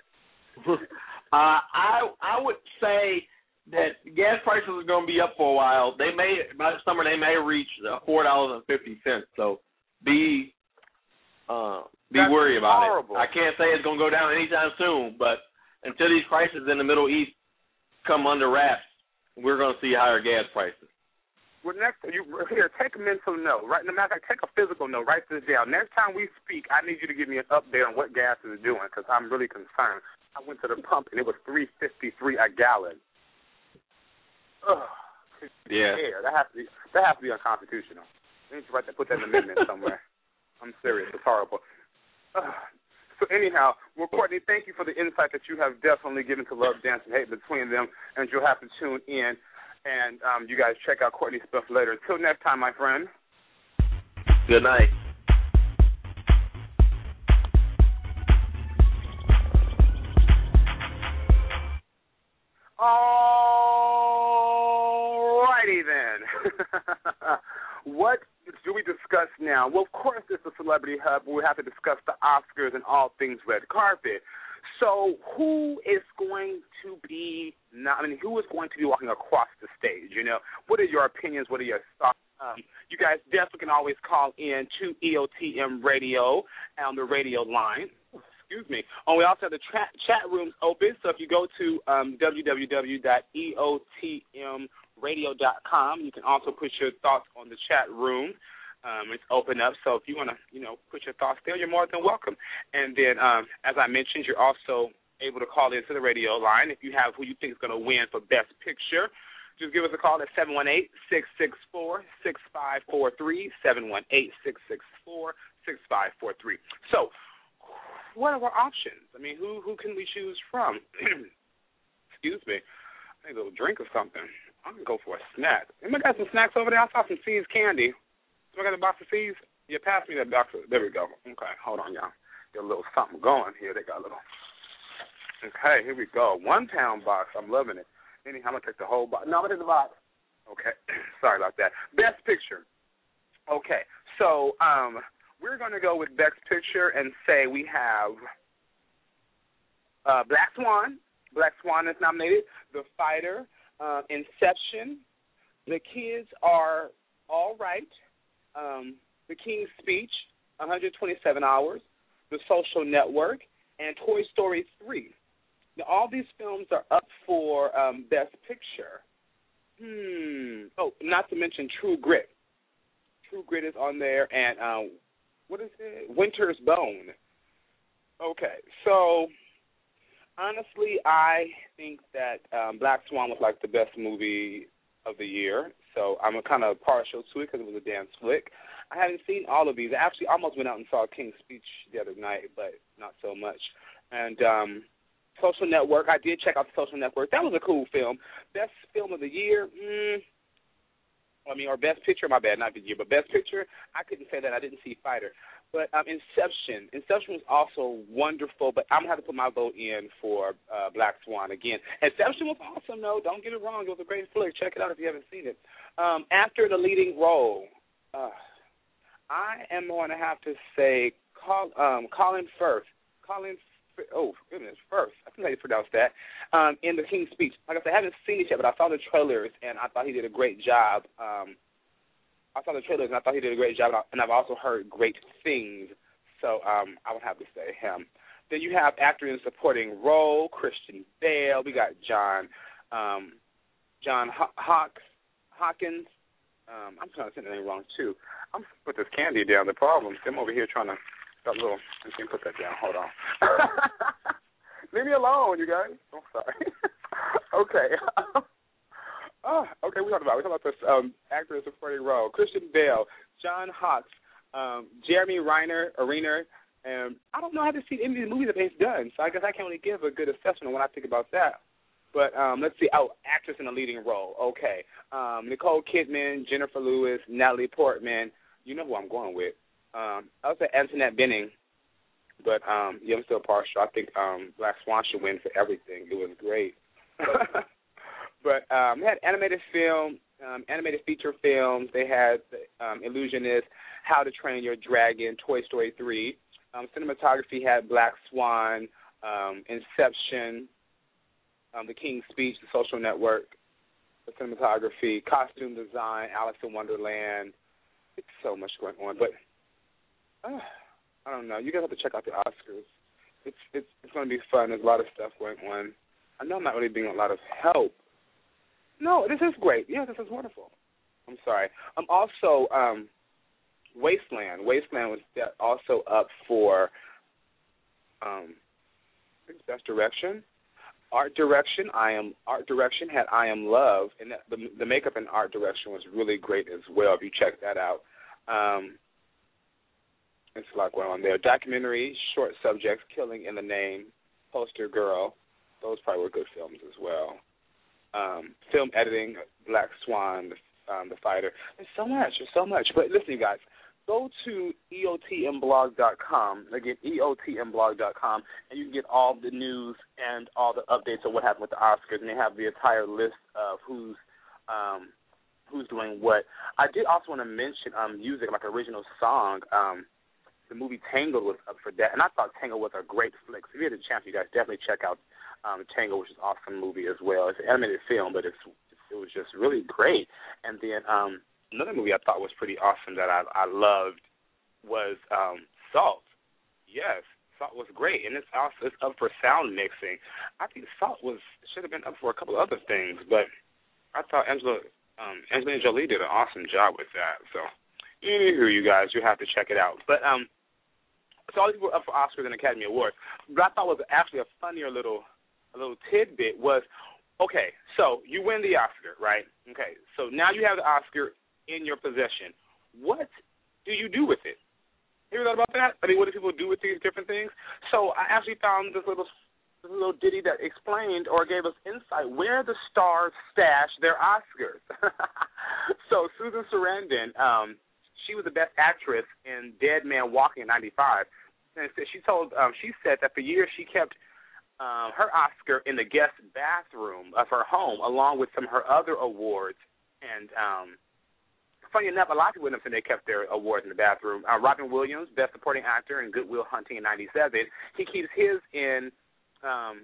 I would say that gas prices are going to be up for a while. By the summer they may reach $4.50. So be worried about horrible. it. I can't say it's going to go down anytime soon, but until these prices in the Middle East come under wraps, we're going to see higher gas prices. Well, take a mental note. Right, no matter, take a physical note. Write this down. Next time we speak, I need you to give me an update on what gas is doing because I'm really concerned. I went to the pump and it was $3.53 a gallon. Ugh. Yeah. That has to be unconstitutional. I need to put that in the amendment somewhere. I'm serious. It's horrible. So anyhow, well, Courtney, thank you for the insight that you have definitely given to Love, Dance, and Hate Between Them, and you'll have to tune in. And you guys check out Courtney's stuff later. Until next time, my friend. Good night. Alrighty then. What do we discuss now? Well, of course, it's the Celebrity Hub. We have to discuss the Oscars and all things red carpet. So who is going to be walking across the stage? You know, what are your opinions? What are your thoughts? You guys definitely can always call in to EOTM Radio on the radio line. Excuse me. And we also have the chat rooms open. So if you go to www.eotmradio.com, you can also put your thoughts on the chat room. It's open up, so if you want to, put your thoughts there, you're more than welcome. And then, as I mentioned, you're also able to call into the radio line if you have who you think is going to win for Best Picture. Just give us a call at 718-664-6543, 718-664-6543. So, what are our options? I mean, who can we choose from? Excuse me. I need a little drink or something. I'm going to go for a snack. Anybody got some snacks over there? I saw some C's candy. I got a box of C's? Yeah, pass me that box. There we go. Okay, hold on, y'all. Get a little something going here. They got a little. Okay, here we go. 1 pound box. I'm loving it. Anyhow, I'm going to take the whole box. No, I'm going to take the box. Okay, sorry about that. Best Picture. Okay, so we're going to go with Best Picture and say we have Black Swan. Black Swan is nominated. The Fighter, Inception. The Kids Are All Right. The King's Speech, 127 Hours, The Social Network, and Toy Story 3. Now, all these films are up for Best Picture. Oh, not to mention True Grit. True Grit is on there, and what is it? Winter's Bone. Okay, so honestly, I think that Black Swan was like the best movie of the year. So I'm kind of partial to it because it was a dance flick. I haven't seen all of these. I actually almost went out and saw King's Speech the other night, but not so much. And Social Network, I did check out the Social Network. That was a cool film. Best film of the year, or Best Picture, my bad, not the year, but Best Picture, I couldn't say that. I didn't see Fighter. But Inception was also wonderful, but I'm going to have to put my vote in for Black Swan again. Inception was awesome, though. Don't get it wrong. It was a great flick. Check it out if you haven't seen it. After the leading role, I am going to have to say Colin Firth. Firth. I think how you pronounce that. In The King's Speech. Like I said, I haven't seen it yet, but I saw the trailers, and I thought he did a great job. And I've also heard great things, so I would have to say him. Then you have actor in supporting role, Christian Bale. We got John Hawkins. I'm trying to say the name wrong, too. I'm going to put this candy down. The problem, I'm over here trying to got a little. You can put that down. Hold on. Leave me alone, you guys. I'm sorry. Okay. Okay, we talked about this actor in supporting role. Christian Bale, John Hawkes, Jeremy Renner, and I don't know how to see any of the movies that they've done, so I guess I can't really give a good assessment on what I think about that. But let's see. Oh, actress in a leading role. Okay. Nicole Kidman, Jennifer Lewis, Natalie Portman. You know who I'm going with. I would say Antoinette Bening, but I'm still partial. I think Black Swan should win for everything. It was great. But we had animated film, animated feature films. They had Illusionist, How to Train Your Dragon, Toy Story 3. Cinematography had Black Swan, Inception, The King's Speech, The Social Network. The cinematography, costume design, Alice in Wonderland. It's so much going on, but I don't know. You guys have to check out the Oscars. It's going to be fun. There's a lot of stuff going on. I know I'm not really being a lot of help. No, this is great. Yeah, this is wonderful. I'm sorry. Also, Wasteland. Wasteland was also up for Best Direction. Art Direction had I Am Love, and the makeup in Art Direction was really great as well. If you check that out, it's a lot going on there. Documentary, Short Subjects, Killing in the Name, Poster Girl, those probably were good films as well. Film editing, Black Swan, The Fighter. There's so much. But listen, you guys, go to EOTMblog.com. Again, EOTMblog.com, and you can get all the news and all the updates of what happened with the Oscars, and they have the entire list of who's doing what. I did also want to mention music, like original song. the movie Tangled was up for that, and I thought Tangled was a great flick. So if you had a chance, you guys definitely check out Tangled, which is an awesome movie as well. It's an animated film, but it was just really great. And then another movie I thought was pretty awesome that I loved was Salt. Yes, Salt was great, and it's up for sound mixing. I think Salt should have been up for a couple other things, but I thought Angelina Jolie did an awesome job with that. So, anywho, you guys, you have to check it out. But so all these people were up for Oscars and Academy Awards. What I thought was actually a funnier little tidbit was, okay, so you win the Oscar, right? Okay, so now you have the Oscar in your possession. What do you do with it? You ever thought about that? I mean, what do people do with these different things? So I actually found this little ditty that explained or gave us insight where the stars stash their Oscars. So Susan Sarandon, she was the best actress in Dead Man Walking in '95, and she said that for years she kept her Oscar in the guest bathroom of her home, along with some of her other awards. And funny enough, a lot of people wouldn't have said they kept their awards in the bathroom. Robin Williams, Best Supporting Actor in Good Will Hunting in '97. He keeps his on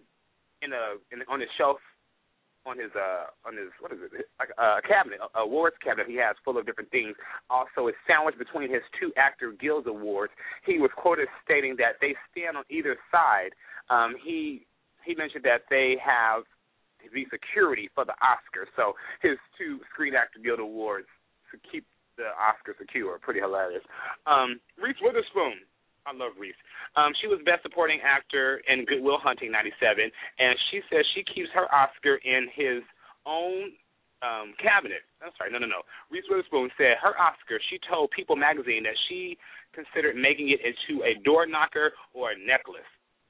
his shelf on his what is it? Like a cabinet, awards cabinet he has full of different things. Also, it's sandwiched between his 2 Actor Guild Awards. He was quoted stating that they stand on either side. He mentioned that they have the security for the Oscars. So his 2 Screen Actor Guild Awards to keep the Oscar secure. Pretty hilarious. Reese Witherspoon. I love Reese. She was Best Supporting Actor in Good Will Hunting '97, and she says she keeps her Oscar in his own cabinet. I'm sorry, no. Reese Witherspoon said her Oscar, she told People magazine that she considered making it into a door knocker or a necklace.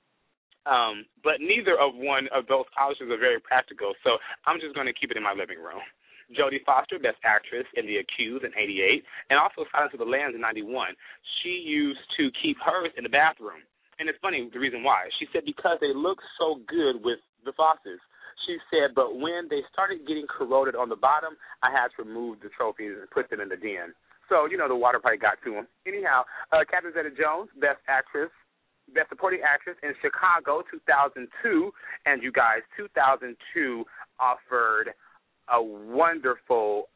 But neither of one of those options are very practical, so I'm just going to keep it in my living room. Jodie Foster, Best Actress in The Accused in '88, and also Silence of the Lambs in '91. She used to keep hers in the bathroom. And it's funny, the reason why. She said because they look so good with the faucets. She said, but when they started getting corroded on the bottom, I had to remove the trophies and put them in the den. So, the water probably got to them. Anyhow, Catherine Zeta-Jones, Best Supporting Actress in Chicago 2002, and you guys, 2002 offered a wonderful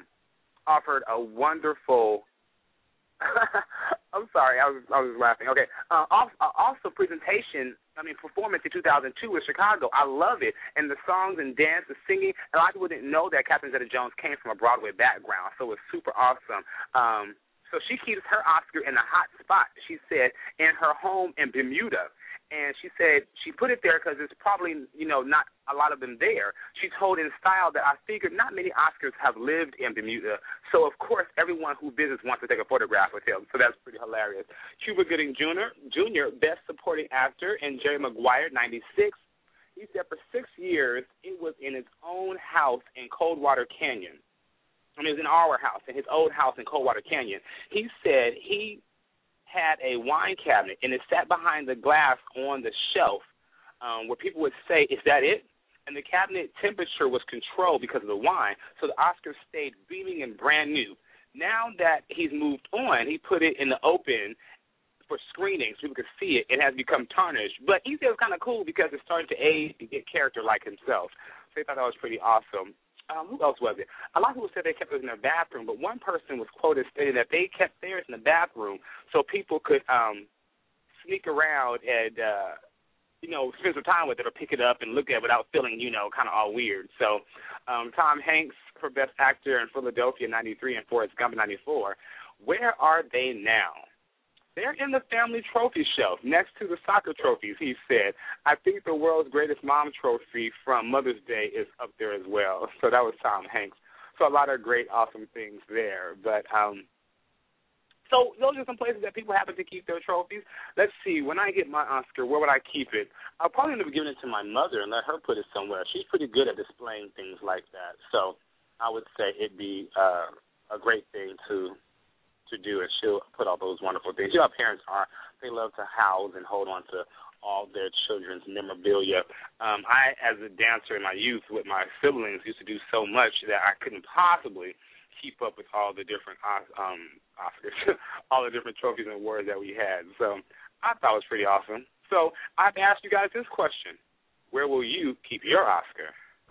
I'm sorry, I was laughing. Okay. Also performance in 2002 in Chicago. I love it. And the songs and dance, the singing, a lot of people didn't know that Catherine Zeta-Jones came from a Broadway background, so it's super awesome. So she keeps her Oscar in a hot spot, she said, in her home in Bermuda. And she said she put it there because there's probably, not a lot of them there. She told in style that I figured not many Oscars have lived in Bermuda, so of course everyone who visits wants to take a photograph with him. So that's pretty hilarious. Cuba Gooding Jr., Best Supporting Actor in Jerry Maguire, '96. He said for 6 years it was in his own house in Coldwater Canyon. It was in our house, in his old house in Coldwater Canyon. He said he had a wine cabinet, and it sat behind the glass on the shelf where people would say, is that it? And the cabinet temperature was controlled because of the wine, so the Oscars stayed beaming and brand new. Now that he's moved on, he put it in the open for screening so people could see it. It has become tarnished. But he said it was kind of cool because it's starting to age and get character like himself. So they thought that was pretty awesome. Who else was it? A lot of people said they kept it in their bathroom, but one person was quoted stating that they kept theirs in the bathroom so people could sneak around and, spend some time with it or pick it up and look at it without feeling, kind of all weird. So Tom Hanks for Best Actor in Philadelphia in '93 and Forrest Gump in '94. Where are they now? They're in the family trophy shelf next to the soccer trophies, he said. I think the world's greatest mom trophy from Mother's Day is up there as well. So that was Tom Hanks. So a lot of great, awesome things there. But so those are some places that people happen to keep their trophies. Let's see. When I get my Oscar, where would I keep it? I'll probably end up giving it to my mother and let her put it somewhere. She's pretty good at displaying things like that. So I would say it'd be a great thing to do, and she'll put all those wonderful things. How parents are. They love to house and hold on to all their children's memorabilia. I, as a dancer in my youth with my siblings, used to do so much that I couldn't possibly keep up with all the different Oscars, all the different trophies and awards that we had. So I thought it was pretty awesome. So I've asked you guys this question: where will you keep your Oscar?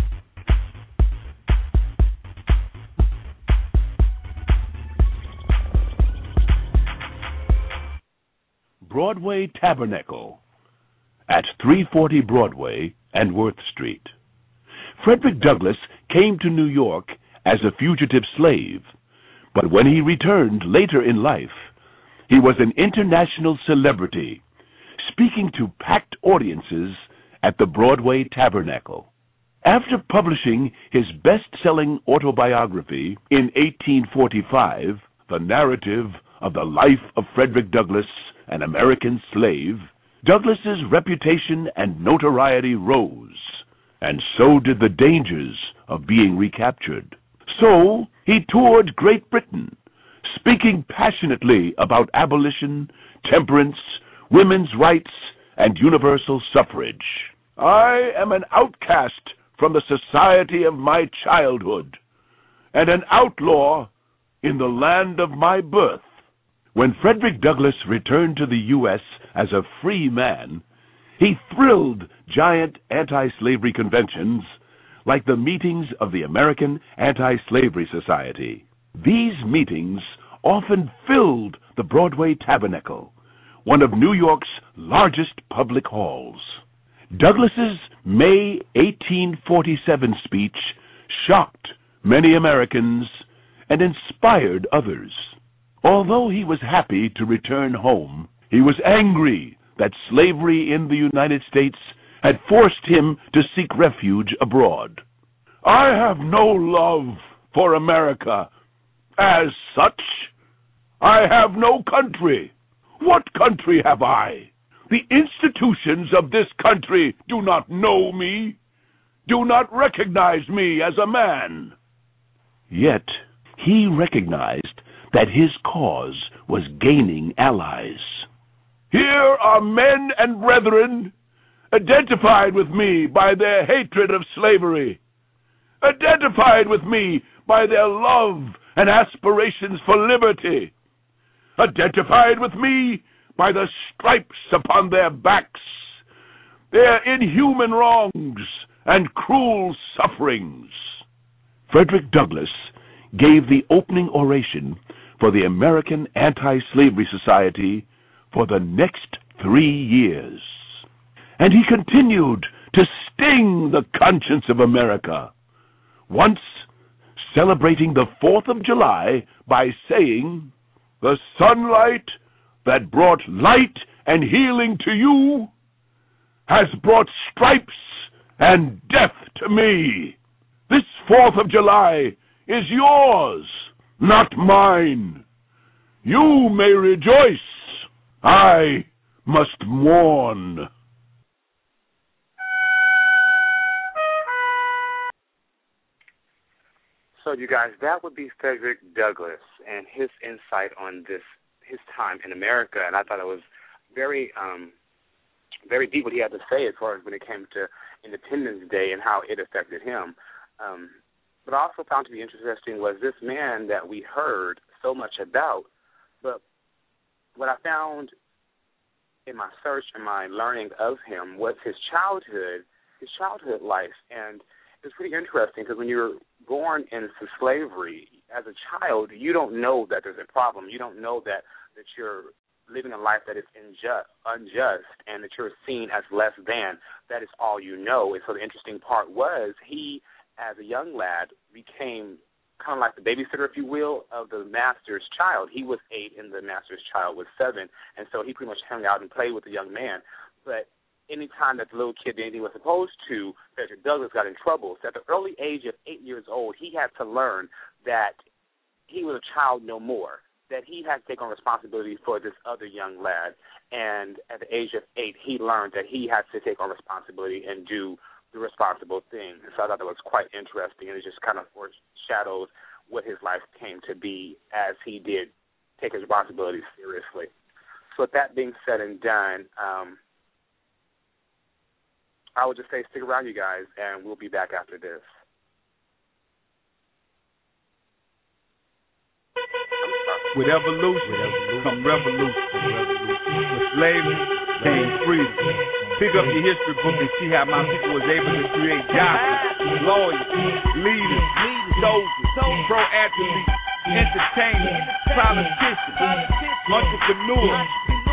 Broadway Tabernacle at 340 Broadway and Worth Street. Frederick Douglass came to New York as a fugitive slave, but when he returned later in life, he was an international celebrity, speaking to packed audiences at the Broadway Tabernacle. After publishing his best-selling autobiography in 1845, The Narrative of the Life of Frederick Douglass, an American Slave, Douglass's reputation and notoriety rose, and so did the dangers of being recaptured. So he toured Great Britain, speaking passionately about abolition, temperance, women's rights, and universal suffrage. I am an outcast from the society of my childhood, and an outlaw in the land of my birth. When Frederick Douglass returned to the U.S. as a free man, he thrilled giant anti-slavery conventions like the meetings of the American Anti-Slavery Society. These meetings often filled the Broadway Tabernacle, one of New York's largest public halls. Douglass's May 1847 speech shocked many Americans and inspired others. Although he was happy to return home, he was angry that slavery in the United States had forced him to seek refuge abroad. I have no love for America. As such, I have no country. What country have I? The institutions of this country do not know me, do not recognize me as a man. Yet he recognized that his cause was gaining allies. Here are men and brethren identified with me by their hatred of slavery, identified with me by their love and aspirations for liberty, identified with me by the stripes upon their backs, their inhuman wrongs and cruel sufferings. Frederick Douglass gave the opening oration for the American Anti-Slavery Society for the next 3 years. And he continued to sting the conscience of America, once celebrating the 4th of July by saying, "The sunlight that brought light and healing to you has brought stripes and death to me. This 4th of July is yours, not mine. You may rejoice. I must mourn." So, you guys, that would be Frederick Douglass and his insight on his time in America. And I thought it was very, very deep what he had to say as far as when it came to Independence Day and how it affected him. But I also found to be interesting was this man that we heard so much about. But what I found in my search and my learning of him was his childhood life. And it's pretty interesting because when you're born into slavery, as a child, you don't know that there's a problem. You don't know that you're living a life that is unjust and that you're seen as less than. That is all you know. And so the interesting part was he, as a young lad, became kind of like the babysitter, if you will, of the master's child. He was 8 and the master's child was 7, and so he pretty much hung out and played with the young man. But any time that the little kid did anything he was supposed to, Frederick Douglass got in trouble. So at the early age of 8 years old, he had to learn that he was a child no more, that he had to take on responsibility for this other young lad. And at the age of 8, he learned that he had to take on responsibility and do the responsible thing. And so I thought that was quite interesting, and it just kind of foreshadows what his life came to be as he did take his responsibility seriously. So with that being said and done, I would just say stick around, you guys, and we'll be back after this. With evolution, come revolution. With slavery came freedom. Pick up your history book and see how my people was able to create doctors, lawyers, leaders, soldiers, pro-athletes, entertainers, politicians, entrepreneurs.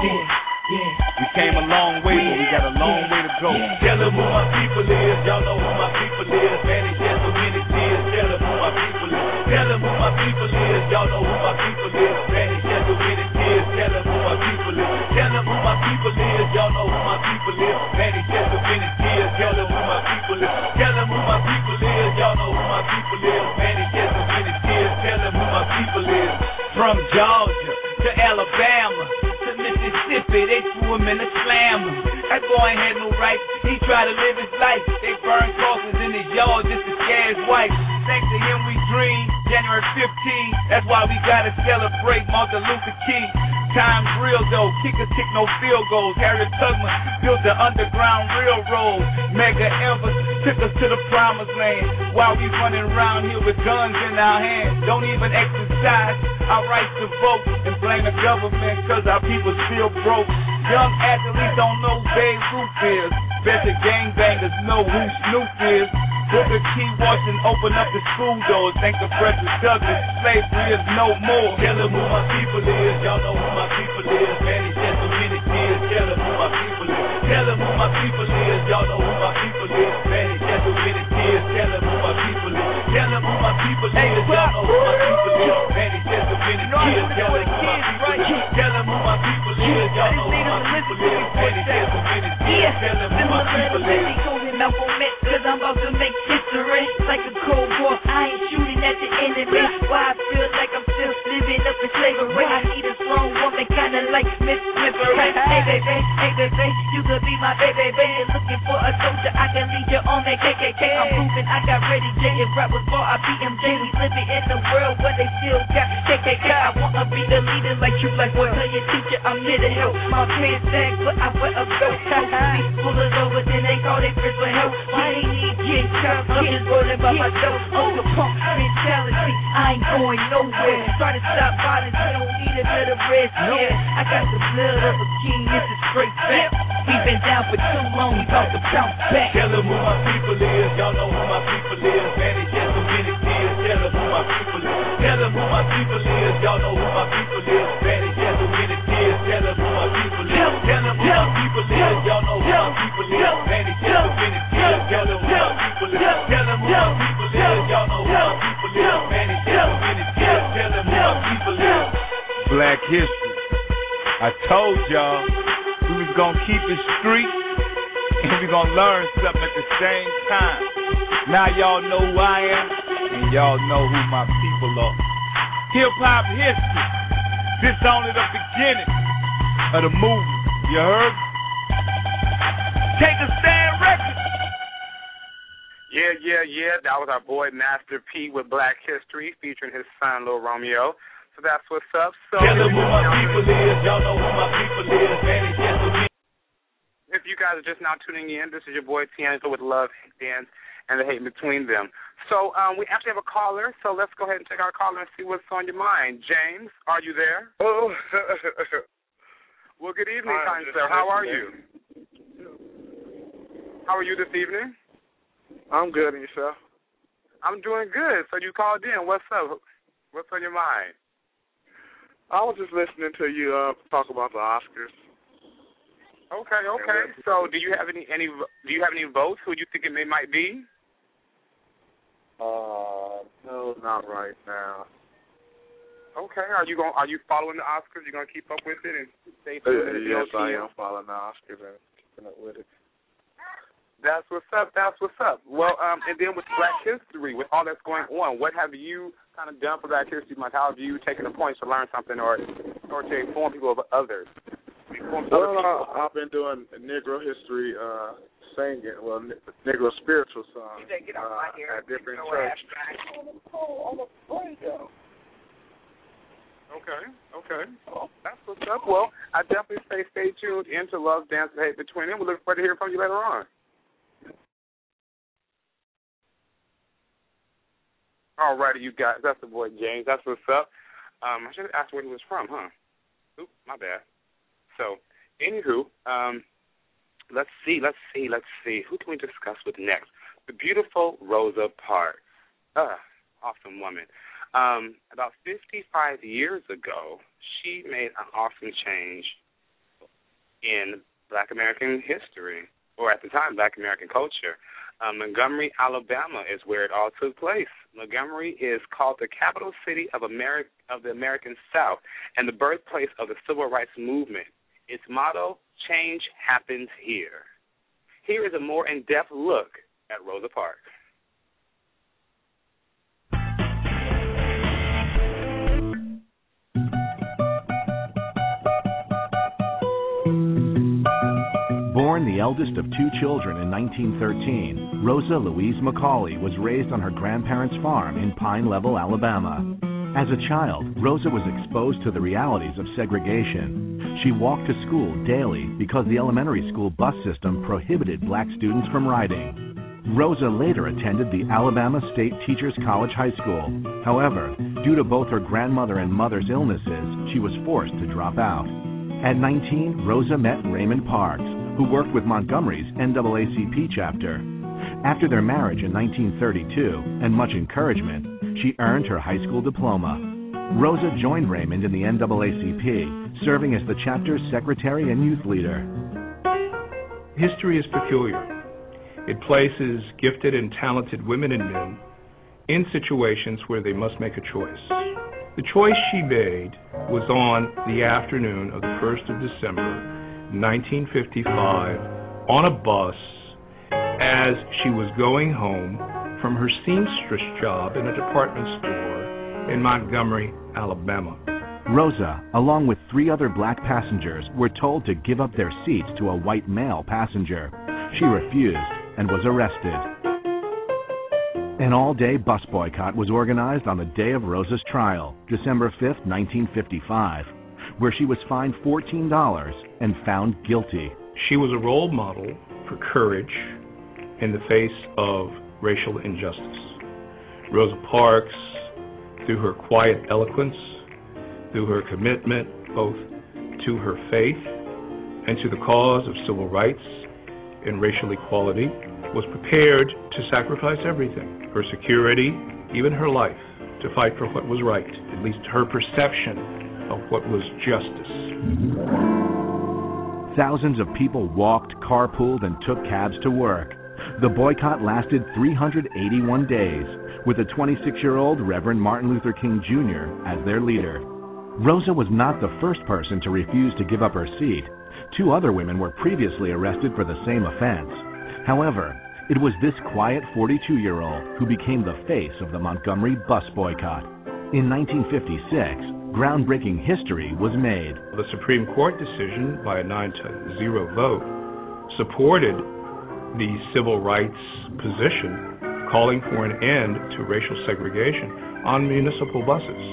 We came a long way, but we got a long way to go. Tell them who my people is, y'all know who my people is. Man, it's just so many tears. Tell them who my people is. Tell them who my people is, y'all know who my people is. Man, it's just so many tears. Tell them who my people is. Tell them who my people is, y'all know who my people is. Man, it's just so many tears. Tell them who my people is. Tell them who my people is, y'all know who my people is. Man, it's just so many tears. Tell them who my people is. From Georgia to Alabama to Mississippi, they threw him in a slammer. That boy ain't had no rights. He tried to live his life. They burned crosses in his yard just to scare his wife. Thanks to him we dream. January 15th, that's why we gotta celebrate Martin Luther King. Time's real though, kickers kick no field goals. Harriet Tubman built the Underground Railroad. Mega Evers took us to the promised land. While we running around here with guns in our hands, don't even exercise our right to vote and blame the government cause our people still broke. Young athletes don't know who Babe Ruth is. Bet the gangbangers know who Snoop is. Booker T. Washington open up the school doors. Thank the Frederick Douglass. Slavery is no more. Tell them who my people is. Y'all know who my people is. Man, it's just so many tears. Tell them who my people is. Tell them who my people is. Y'all know who my people is. Man, it's just so many tears. Tell them who my people is. Tell them who my people is. Y'all know who my people is. Man, it's just so many tears. Tell them who my people is. Tell them who my people is. Y'all know who my people is. Man, it's just so many tears. Tell them who my people is. Cause I'm about to make history like a Cold War. I ain't shooting at the enemy. Why I feel like I'm still living up in slavery. I need a strong woman, kinda like Miss Slippery. Hey baby, you could be my baby. You're looking for a soldier, I can lead you on that KKK. I'm proving I got ready J. If rap was bar, I BMJ. We living in the world where they still got KKK. I wanna be the leader like you, like what? Tell your teacher I'm here to help. My pants sag, but I wear a belt. Police pull us over, then they call their friends for help. Why they need get tough? I'm just rolling by myself. On the punk mentality, I ain't going nowhere. Try to stop violence, I don't need another red scare. I got the blood of a king, this is straight fact. We've been down for too long, we about to bounce back. Tell them who my people is, y'all know who my people is. Man, it's just so many tears. Tell them who my people is. Tell them who my people is, y'all know who my people is. Man, it's just so many tears. Tell them who my people is. Tell them who my people is, y'all know who my people is. Man, it's just so many tears. Tell them who my people is. Tell them who my people is, y'all know who my people is. Man, it's just so many tears. Tell them who my people is. Black history. I told y'all we was gonna keep it street and we gonna learn something at the same time. Now y'all know who I am and y'all know who my people are. Hip hop history. This only the beginning of the movement. You heard? Take a stand record. Yeah. That was our boy Master P with Black History featuring his son Lil Romeo. So that's what's up. So tell them who my people is. Y'all know who my people is. Man, it's just so many. If you guys are just now tuning in, this is your boy Tianzo with Love, Dance, and the Hate Between Them. So we actually have a caller, so let's go ahead and take our caller and see what's on your mind. James, are you there? Oh. Well, good evening, kind sir. How are you? How are you this evening? I'm good, and yourself? I'm doing good. So you called in. What's up? What's on your mind? I was just listening to you talk about the Oscars. Okay. So do you have any votes? Who do you think it might be? No, not right now. Okay. Are you following the Oscars? You gonna keep up with it and stay tuned? Yes, I am following the Oscars and keeping up with it. That's what's up. Well, and then with Black History, with all that's going on, what have you kind of done for Black History Month? How have you taken the points to learn something or to inform people of others? I've been doing Negro history singing, Negro spiritual songs at different churches. Okay. That's what's up. Well, I definitely say stay tuned into Love, Dance, and Hate Between Them. We look forward to hearing from you later on. All righty, you guys. That's the boy James. That's what's up. I should have asked where he was from, huh? Oop, my bad. So, anywho, let's see. Who can we discuss with next? The beautiful Rosa Parks. Awesome woman. About 55 years ago, she made an awesome change in Black American history, or at the time, Black American culture. Montgomery, Alabama is where it all took place. Montgomery is called the capital city of the American South and the birthplace of the Civil Rights Movement. Its motto, change happens here. Here is a more in-depth look at Rosa Parks. Born the eldest of two children in 1913, Rosa Louise McCauley was raised on her grandparents' farm in Pine Level, Alabama. As a child, Rosa was exposed to the realities of segregation. She walked to school daily because the elementary school bus system prohibited black students from riding. Rosa later attended the Alabama State Teachers College High School. However, due to both her grandmother and mother's illnesses, she was forced to drop out. At 19, Rosa met Raymond Parks, who worked with Montgomery's NAACP chapter. After their marriage in 1932 and much encouragement, she earned her high school diploma. Rosa joined Raymond in the NAACP, serving as the chapter's secretary and youth leader. History is peculiar. It places gifted and talented women and men in situations where they must make a choice. The choice she made was on the afternoon of the 1st of December, 1955, on a bus as she was going home from her seamstress job in a department store in Montgomery, Alabama. Rosa, along with 3 other black passengers, were told to give up their seats to a white male passenger. She refused and was arrested. An all-day bus boycott was organized on the day of Rosa's trial, December 5, 1955, where she was fined $14 and found guilty. She was a role model for courage in the face of racial injustice. Rosa Parks, through her quiet eloquence, through her commitment both to her faith and to the cause of civil rights and racial equality, was prepared to sacrifice everything, her security, even her life, to fight for what was right, at least her perception of what was justice. Thousands of people walked, carpooled, and took cabs to work. The boycott lasted 381 days, with a 26-year-old Reverend Martin Luther King Jr. as their leader. Rosa was not the first person to refuse to give up her seat. 2 other women were previously arrested for the same offense. However, it was this quiet 42-year-old who became the face of the Montgomery bus boycott. In 1956, groundbreaking history was made. The Supreme Court decision by a 9-0 vote supported the civil rights position, calling for an end to racial segregation on municipal buses.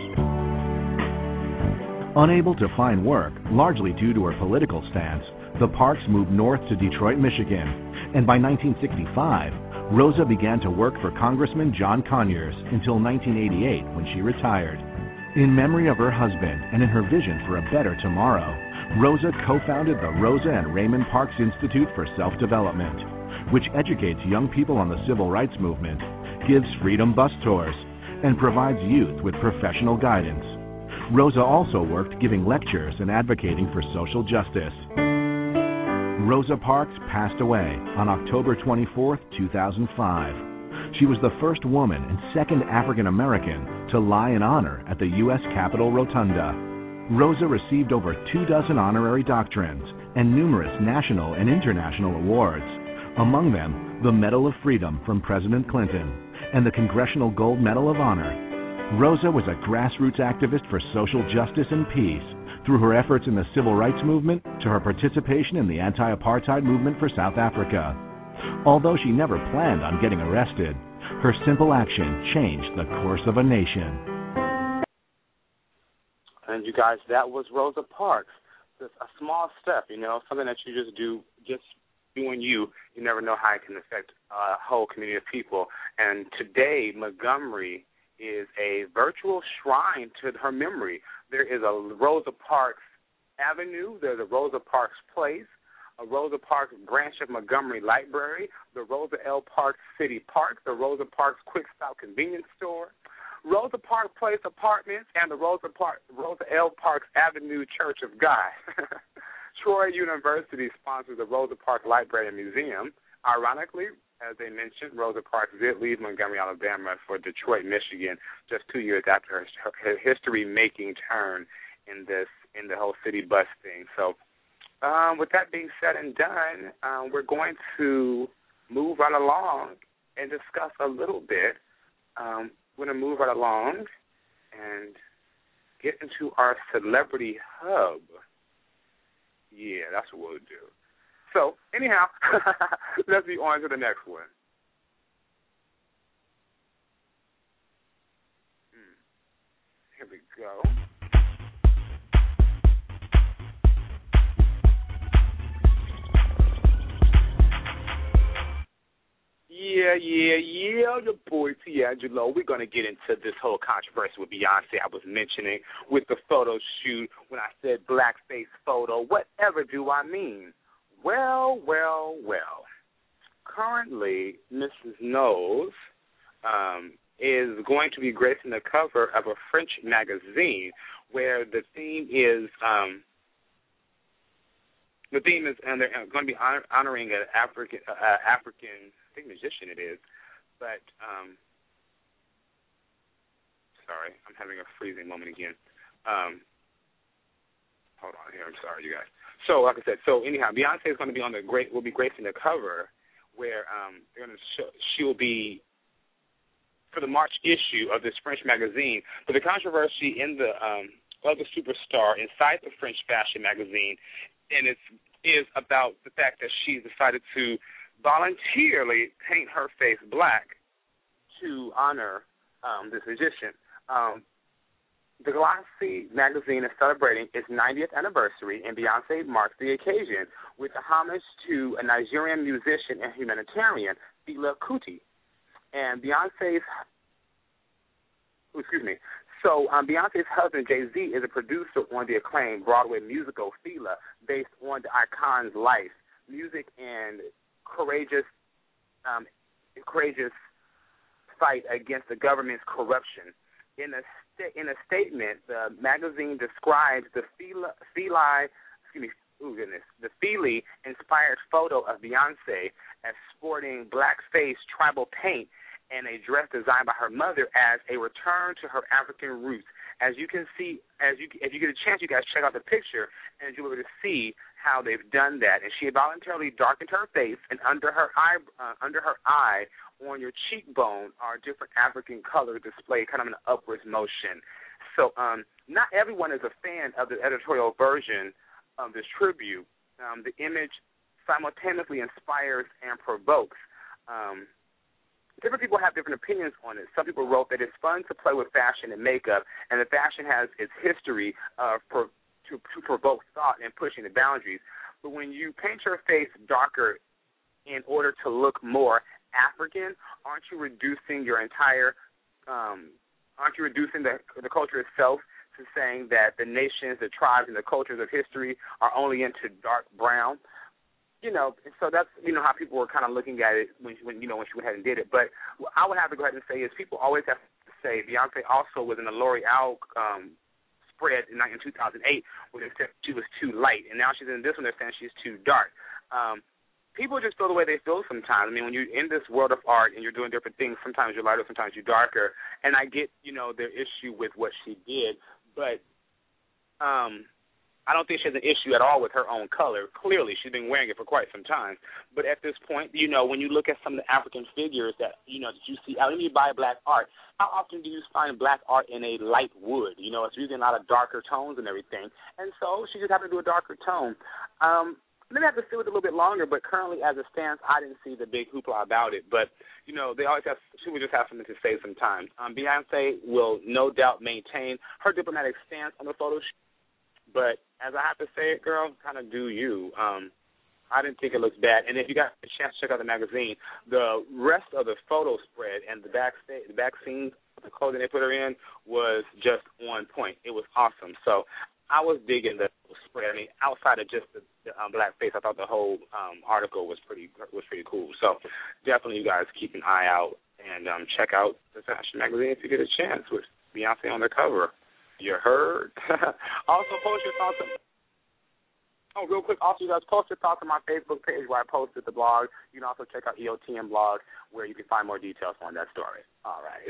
Unable to find work, largely due to her political stance, the Parks moved north to Detroit, Michigan, and by 1965, Rosa began to work for Congressman John Conyers until 1988 when she retired. In memory of her husband and in her vision for a better tomorrow, Rosa co-founded the Rosa and Raymond Parks Institute for Self-Development, which educates young people on the civil rights movement, gives freedom bus tours, and provides youth with professional guidance. Rosa also worked giving lectures and advocating for social justice. Rosa Parks passed away on October 24, 2005. She was the first woman and second African American to lie in honor at the U.S. Capitol Rotunda. Rosa received over 24 honorary doctrines and numerous national and international awards, among them the Medal of Freedom from President Clinton and the Congressional Gold Medal of Honor. Rosa was a grassroots activist for social justice and peace, through her efforts in the civil rights movement to her participation in the anti-apartheid movement for South Africa. Although she never planned on getting arrested, her simple action changed the course of a nation. And you guys, that was Rosa Parks. Just a small step, something that you just do, just doing you never know how it can affect a whole community of people. And today, Montgomery is a virtual shrine to her memory. There is a Rosa Parks Avenue. There's a Rosa Parks Place, a Rosa Parks branch of Montgomery Library, the Rosa L. Parks City Park, the Rosa Parks Quick Stop Convenience Store, Rosa Parks Place Apartments, and the Rosa L. Parks Avenue Church of God. Troy University sponsors the Rosa Parks Library and Museum. Ironically, as they mentioned, Rosa Parks did leave Montgomery, Alabama for Detroit, Michigan, just 2 years after her history-making turn in the whole city bus thing. So with that being said and done, we're going to move right along and discuss a little bit. We're going to move right along and get into our celebrity hub. Yeah, that's what we'll do. So, anyhow, let's be on to the next one. Here we go. Yeah, your boy D'Angelo. We're going to get into this whole controversy with Beyonce I was mentioning with the photo shoot when I said blackface photo. Whatever do I mean? Well. Currently, Mrs. Knowles is going to be gracing the cover of a French magazine where the theme is and they're going to be honoring an African, I think musician it is, but sorry, I'm having a freezing moment again. Hold on here, I'm sorry, you guys. So, like I said, anyhow, Beyonce is going to be will be gracing the cover where they're going to she'll be for the March issue of this French magazine. But the controversy in the of the superstar inside the French fashion magazine, and it is about the fact that she decided to voluntarily paint her face black to honor this musician. The Glossy magazine is celebrating its 90th anniversary, and Beyonce marks the occasion with a homage to a Nigerian musician and humanitarian, Fela Kuti. And Beyonce's husband, Jay-Z, is a producer on the acclaimed Broadway musical Fela, based on the icon's life, music, and courageous fight against the government's corruption. In a statement, the magazine describes the Feely-inspired photo of Beyonce as sporting blackface tribal paint and a dress designed by her mother as a return to her African roots. As you can see, if you get a chance, you guys check out the picture, and you'll be able to see how they've done that. And she voluntarily darkened her face, and under her eye, on your cheekbone, are different African colors displayed kind of in an upwards motion. So not everyone is a fan of the editorial version of this tribute. The image simultaneously inspires and provokes. Different people have different opinions on it. Some people wrote that it's fun to play with fashion and makeup, and the fashion has its history to provoke thought and pushing the boundaries. But when you paint your face darker in order to look more African, aren't you reducing your entire the culture itself to saying that the nations, the tribes, and the cultures of history are only into dark brown? So that's how people were kind of looking at it when she went ahead and did it. But what I would have to go ahead and say is people always have to say Beyonce also was in the L'Oreal spread in 2008 where they said she was too light, and now she's in this one they're saying she's too dark. People just feel the way they feel sometimes. I mean, when you're in this world of art and you're doing different things, sometimes you're lighter, sometimes you're darker. And I get, their issue with what she did, but I don't think she has an issue at all with her own color. Clearly, she's been wearing it for quite some time. But at this point, when you look at some of the African figures that, that you see out, when you buy black art, how often do you find black art in a light wood? It's using a lot of darker tones and everything. And so she just happened to do a darker tone. Maybe I have to sit with it a little bit longer, but currently as it stands, I didn't see the big hoopla about it. But, they always have, she would just have something to say sometimes. Beyonce will no doubt maintain her diplomatic stance on the photo shoot. But as I have to say it, girl, kind of do you. I didn't think it looks bad. And if you got a chance to check out the magazine, the rest of the photo spread and the back scenes the clothing they put her in was just on point. It was awesome. So I was digging the spread. I mean, outside of just the blackface, I thought the whole article was pretty cool. So definitely, you guys keep an eye out and check out the fashion magazine if you get a chance with Beyonce on the cover. You heard? Also, post your thoughts. Real quick, also, you guys post your thoughts on my Facebook page where I posted the blog. You can also check out EOTM blog where you can find more details on that story. All right.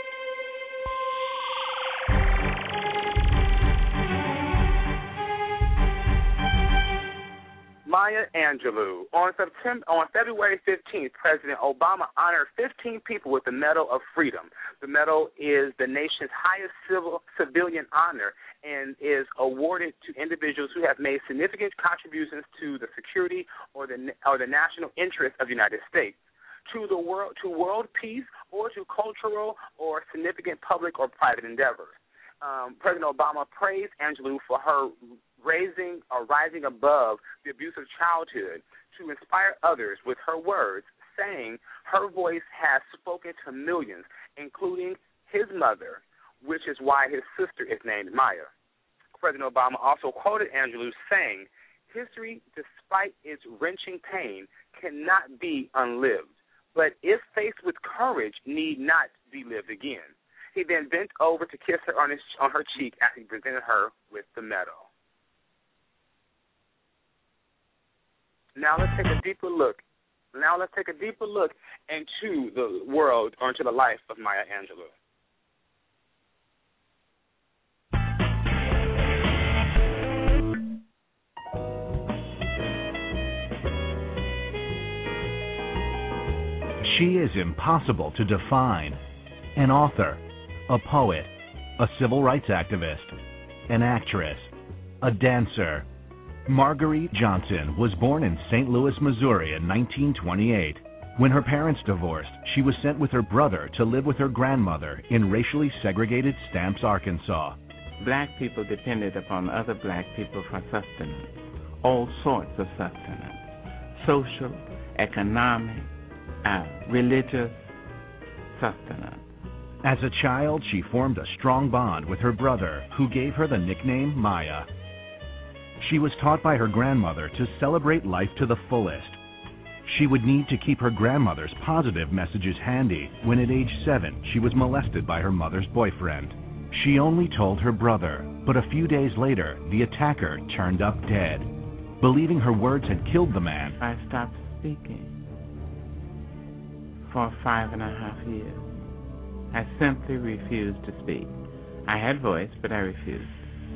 Maya Angelou. On February 15th, President Obama honored 15 people with the Medal of Freedom. The medal is the nation's highest civilian honor and is awarded to individuals who have made significant contributions to the security or the national interest of the United States, to world peace, or to cultural or significant public or private endeavors. President Obama praised Angelou for her rising above the abuse of childhood to inspire others with her words, saying her voice has spoken to millions, including his mother, which is why his sister is named Maya. President Obama also quoted Angelou saying, "History, despite its wrenching pain, cannot be unlived, but if faced with courage, need not be lived again." He then bent over to kiss her on her cheek as he presented her with the medal. Now let's take a deeper look. Into the world or into the life of Maya Angelou. She is impossible to define. An author, a poet, a civil rights activist, an actress, a dancer. Marguerite Johnson was born in St. Louis, Missouri in 1928. When her parents divorced, she was sent with her brother to live with her grandmother in racially segregated Stamps, Arkansas. Black people depended upon other black people for sustenance, all sorts of sustenance, social, economic, religious sustenance. As a child, she formed a strong bond with her brother, who gave her the nickname Maya. She was taught by her grandmother to celebrate life to the fullest. She would need to keep her grandmother's positive messages handy when at age 7 she was molested by her mother's boyfriend. She only told her brother, but a few days later, the attacker turned up dead. Believing her words had killed the man, I stopped speaking for 5.5 years. I simply refused to speak. I had voice, but I refused.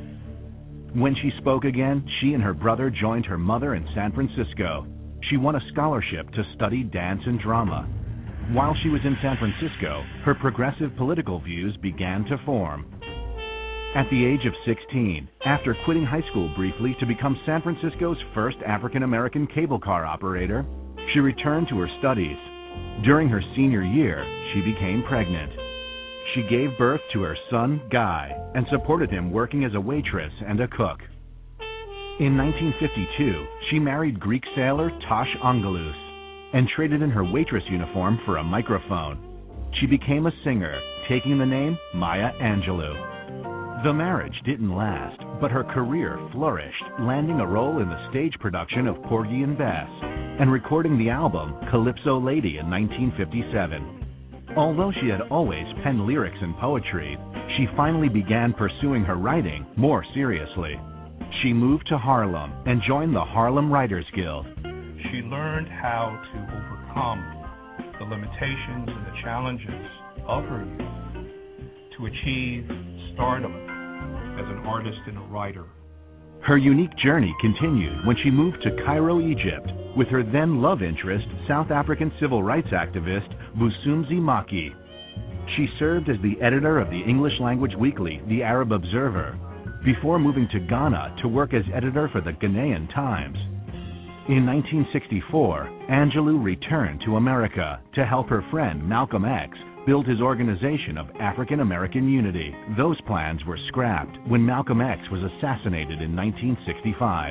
When she spoke again, she and her brother joined her mother in San Francisco. She won a scholarship to study dance and drama. While she was in San Francisco, her progressive political views began to form. At the age of 16, after quitting high school briefly to become San Francisco's first African-American cable car operator, she returned to her studies. During her senior year, she became pregnant. She gave birth to her son, Guy, and supported him working as a waitress and a cook. In 1952, she married Greek sailor Tosh Angelus and traded in her waitress uniform for a microphone. She became a singer, taking the name Maya Angelou. The marriage didn't last, but her career flourished, landing a role in the stage production of Porgy and Bess and recording the album Calypso Lady in 1957. Although she had always penned lyrics and poetry, she finally began pursuing her writing more seriously. She moved to Harlem and joined the Harlem Writers Guild. She learned how to overcome the limitations and the challenges of her youth to achieve stardom as an artist and a writer. Her unique journey continued when she moved to Cairo, Egypt, with her then love interest, South African civil rights activist Vusumuzi Maki. She served as the editor of the English-language weekly, The Arab Observer, before moving to Ghana to work as editor for the Ghanaian Times. In 1964, Angelou returned to America to help her friend Malcolm X build his organization of African American Unity. Those plans were scrapped when Malcolm X was assassinated in 1965.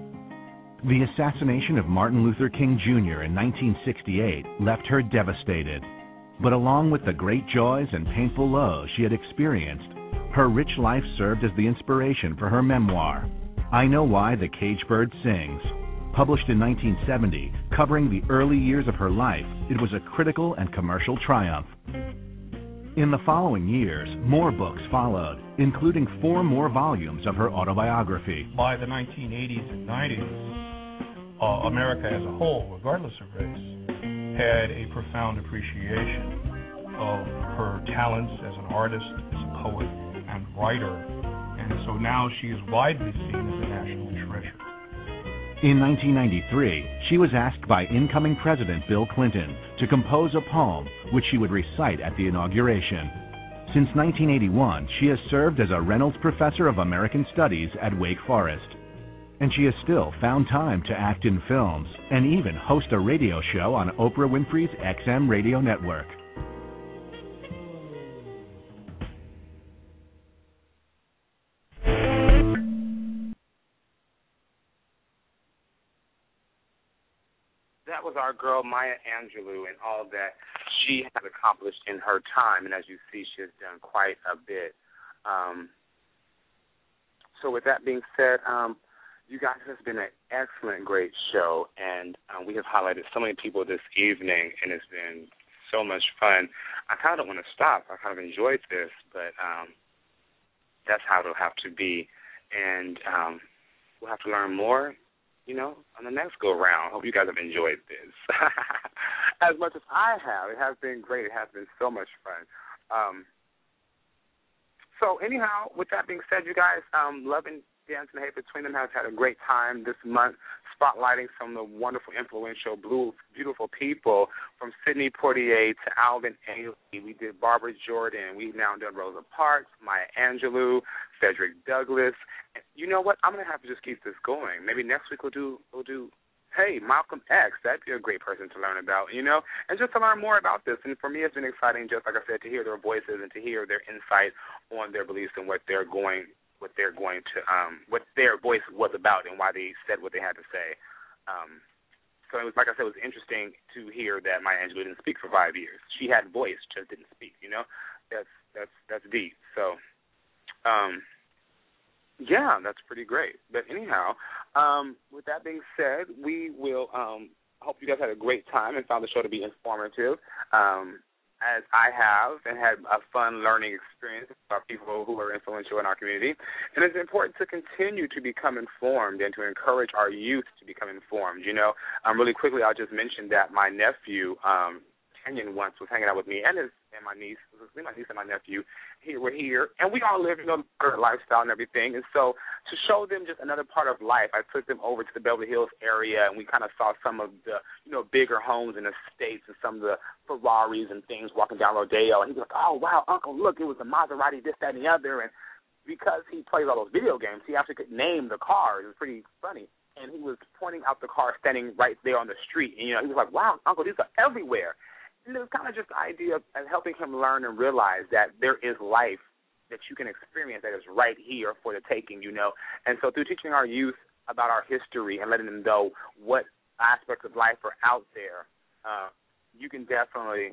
The assassination of Martin Luther King Jr. in 1968 left her devastated. But along with the great joys and painful lows she had experienced, her rich life served as the inspiration for her memoir, I Know Why the Caged Bird Sings. Published in 1970, covering the early years of her life, it was a critical and commercial triumph. In the following years, more books followed, including 4 more volumes of her autobiography. By the 1980s and 90s, America as a whole, regardless of race, had a profound appreciation of her talents as an artist, as a poet, and writer, and so now she is widely seen as a national treasure. In 1993, she was asked by incoming President Bill Clinton to compose a poem which she would recite at the inauguration. Since 1981, she has served as a Reynolds Professor of American Studies at Wake Forest. And she has still found time to act in films and even host a radio show on Oprah Winfrey's XM radio network. That was our girl Maya Angelou and all that she has accomplished in her time, and as you see, she has done quite a bit. So with that being said, you guys, this has been an excellent, great show, and we have highlighted so many people this evening, and it's been so much fun. I kind of don't want to stop. I kind of enjoyed this, but that's how it'll have to be, and we'll have to learn more, on the next go-round. Hope you guys have enjoyed this as much as I have. It has been great. It has been so much fun. So anyhow, with that being said, you guys, Love and Dance and Hate Between Them has had a great time this month, spotlighting some of the wonderful, influential, beautiful people from Sidney Poitier to Alvin Ailey. We did Barbara Jordan. We've now done Rosa Parks, Maya Angelou, Frederick Douglass. And you know what? I'm going to have to just keep this going. Maybe next week we'll do hey, Malcolm X. That'd be a great person to learn about, and just to learn more about this. And for me, it's been exciting, just like I said, to hear their voices and to hear their insight on their beliefs and what their voice was about and why they said what they had to say. So it was, like I said, it was interesting to hear that Maya Angelou didn't speak for 5 years. She had voice, just didn't speak. That's deep. So, yeah, that's pretty great. But anyhow, with that being said, we will hope you guys had a great time and found the show to be informative, as I have, and had a fun learning experience about people who are influential in our community. And it's important to continue to become informed and to encourage our youth to become informed. Really quickly, I'll just mention that my nephew, Kenyon, once was hanging out with me and my niece and my nephew. We're here, and we all live, a lifestyle and everything. And so to show them just another part of life, I took them over to the Beverly Hills area, and we kind of saw some of the, bigger homes and estates and some of the Ferraris and things walking down Rodeo. And he was like, "Oh, wow, Uncle, look, it was a Maserati, this, that, and the other." And because he plays all those video games, he actually could name the cars. It was pretty funny. And he was pointing out the car standing right there on the street. And, he was like, "Wow, Uncle, these are everywhere." And it was kind of just the idea of helping him learn and realize that there is life that you can experience that is right here for the taking, And so through teaching our youth about our history and letting them know what aspects of life are out there, you can definitely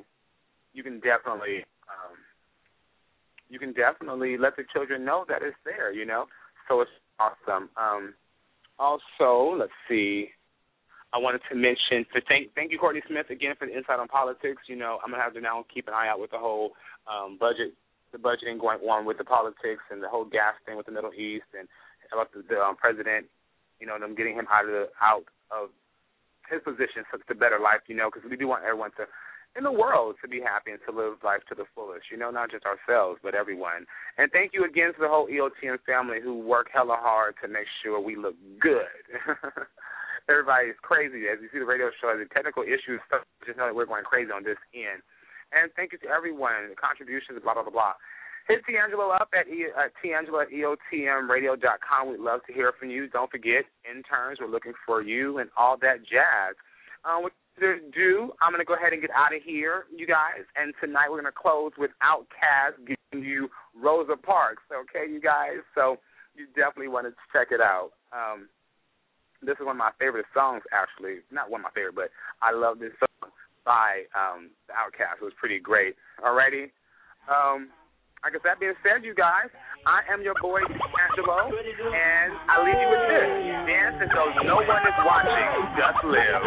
let the children know that it's there, So it's awesome. Also, let's see. I wanted to mention, thank you, Courtney Smith, again, for the insight on politics. I'm going to have to now keep an eye out with the whole the budgeting going on with the politics and the whole gas thing with the Middle East and about the president, them getting him out of his position so it's a better life, because we do want everyone in the world to be happy and to live life to the fullest, not just ourselves, but everyone. And thank you again to the whole EOTM family who work hella hard to make sure we look good. Everybody's crazy. As you see the radio show, the technical issues, just know that we're going crazy on this end. And thank you to everyone, the contributions, blah, blah, blah, blah. Hit T'Angelo up at T'Angelo@EOTMradio.com. We'd love to hear from you. Don't forget, interns, we're looking for you and all that jazz. With ado, I'm going to go ahead and get out of here, you guys. And tonight we're going to close with Outkast giving you Rosa Parks, okay, you guys? So you definitely want to check it out. This is one of my favorite songs, actually. Not one of my favorite, but I love this song. by the Outkast. It was pretty great. Alrighty. I guess that being said, you guys, I am your boy, Angelo, and I leave you with this. Dance as though no one is watching. Just live.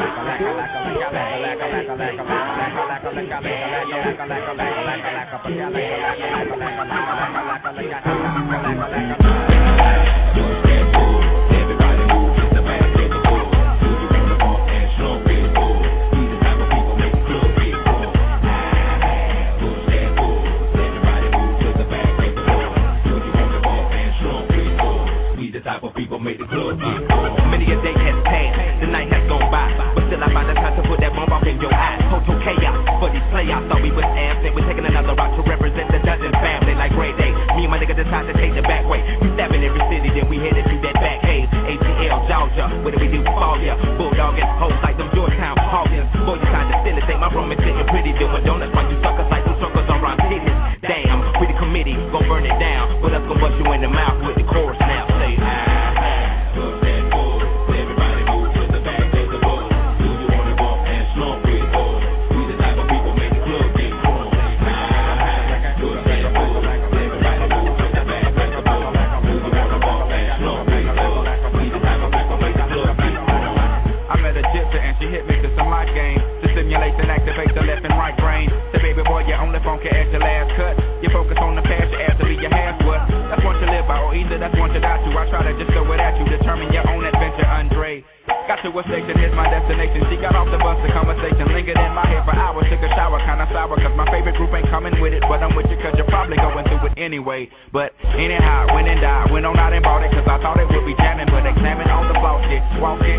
People make the club get many a day has passed, the night has gone by, but still I find the time to put that bomb off in your eyes. Total chaos for these playoffs. Thought we was absent. We're taking another route to represent the Dutton family like Grey Day. Me and my nigga decide to take the back way. We stabbing every city, then we headed to that back haze. ATL, Georgia, what do we do? Fall ya, bulldogging hoes like them Georgetown Hawkins. Boy, you trying to steal it, take my room and sitting pretty, doing donuts while you suckers like them suckers around titties. Damn, we the committee, gon' burn it down, but us gon' bust you in the mouth with the chorus now. Say a station, here's my destination. She got off the bus, the conversation lingered in my head for hours. Took a shower, kinda sour, cause my favorite group ain't coming with it. But I'm with you cause you're probably going through it anyway. But anyhow, went and died, went on out and bought it, cause I thought it would be jamming. But examine all the flaws, shit, walked in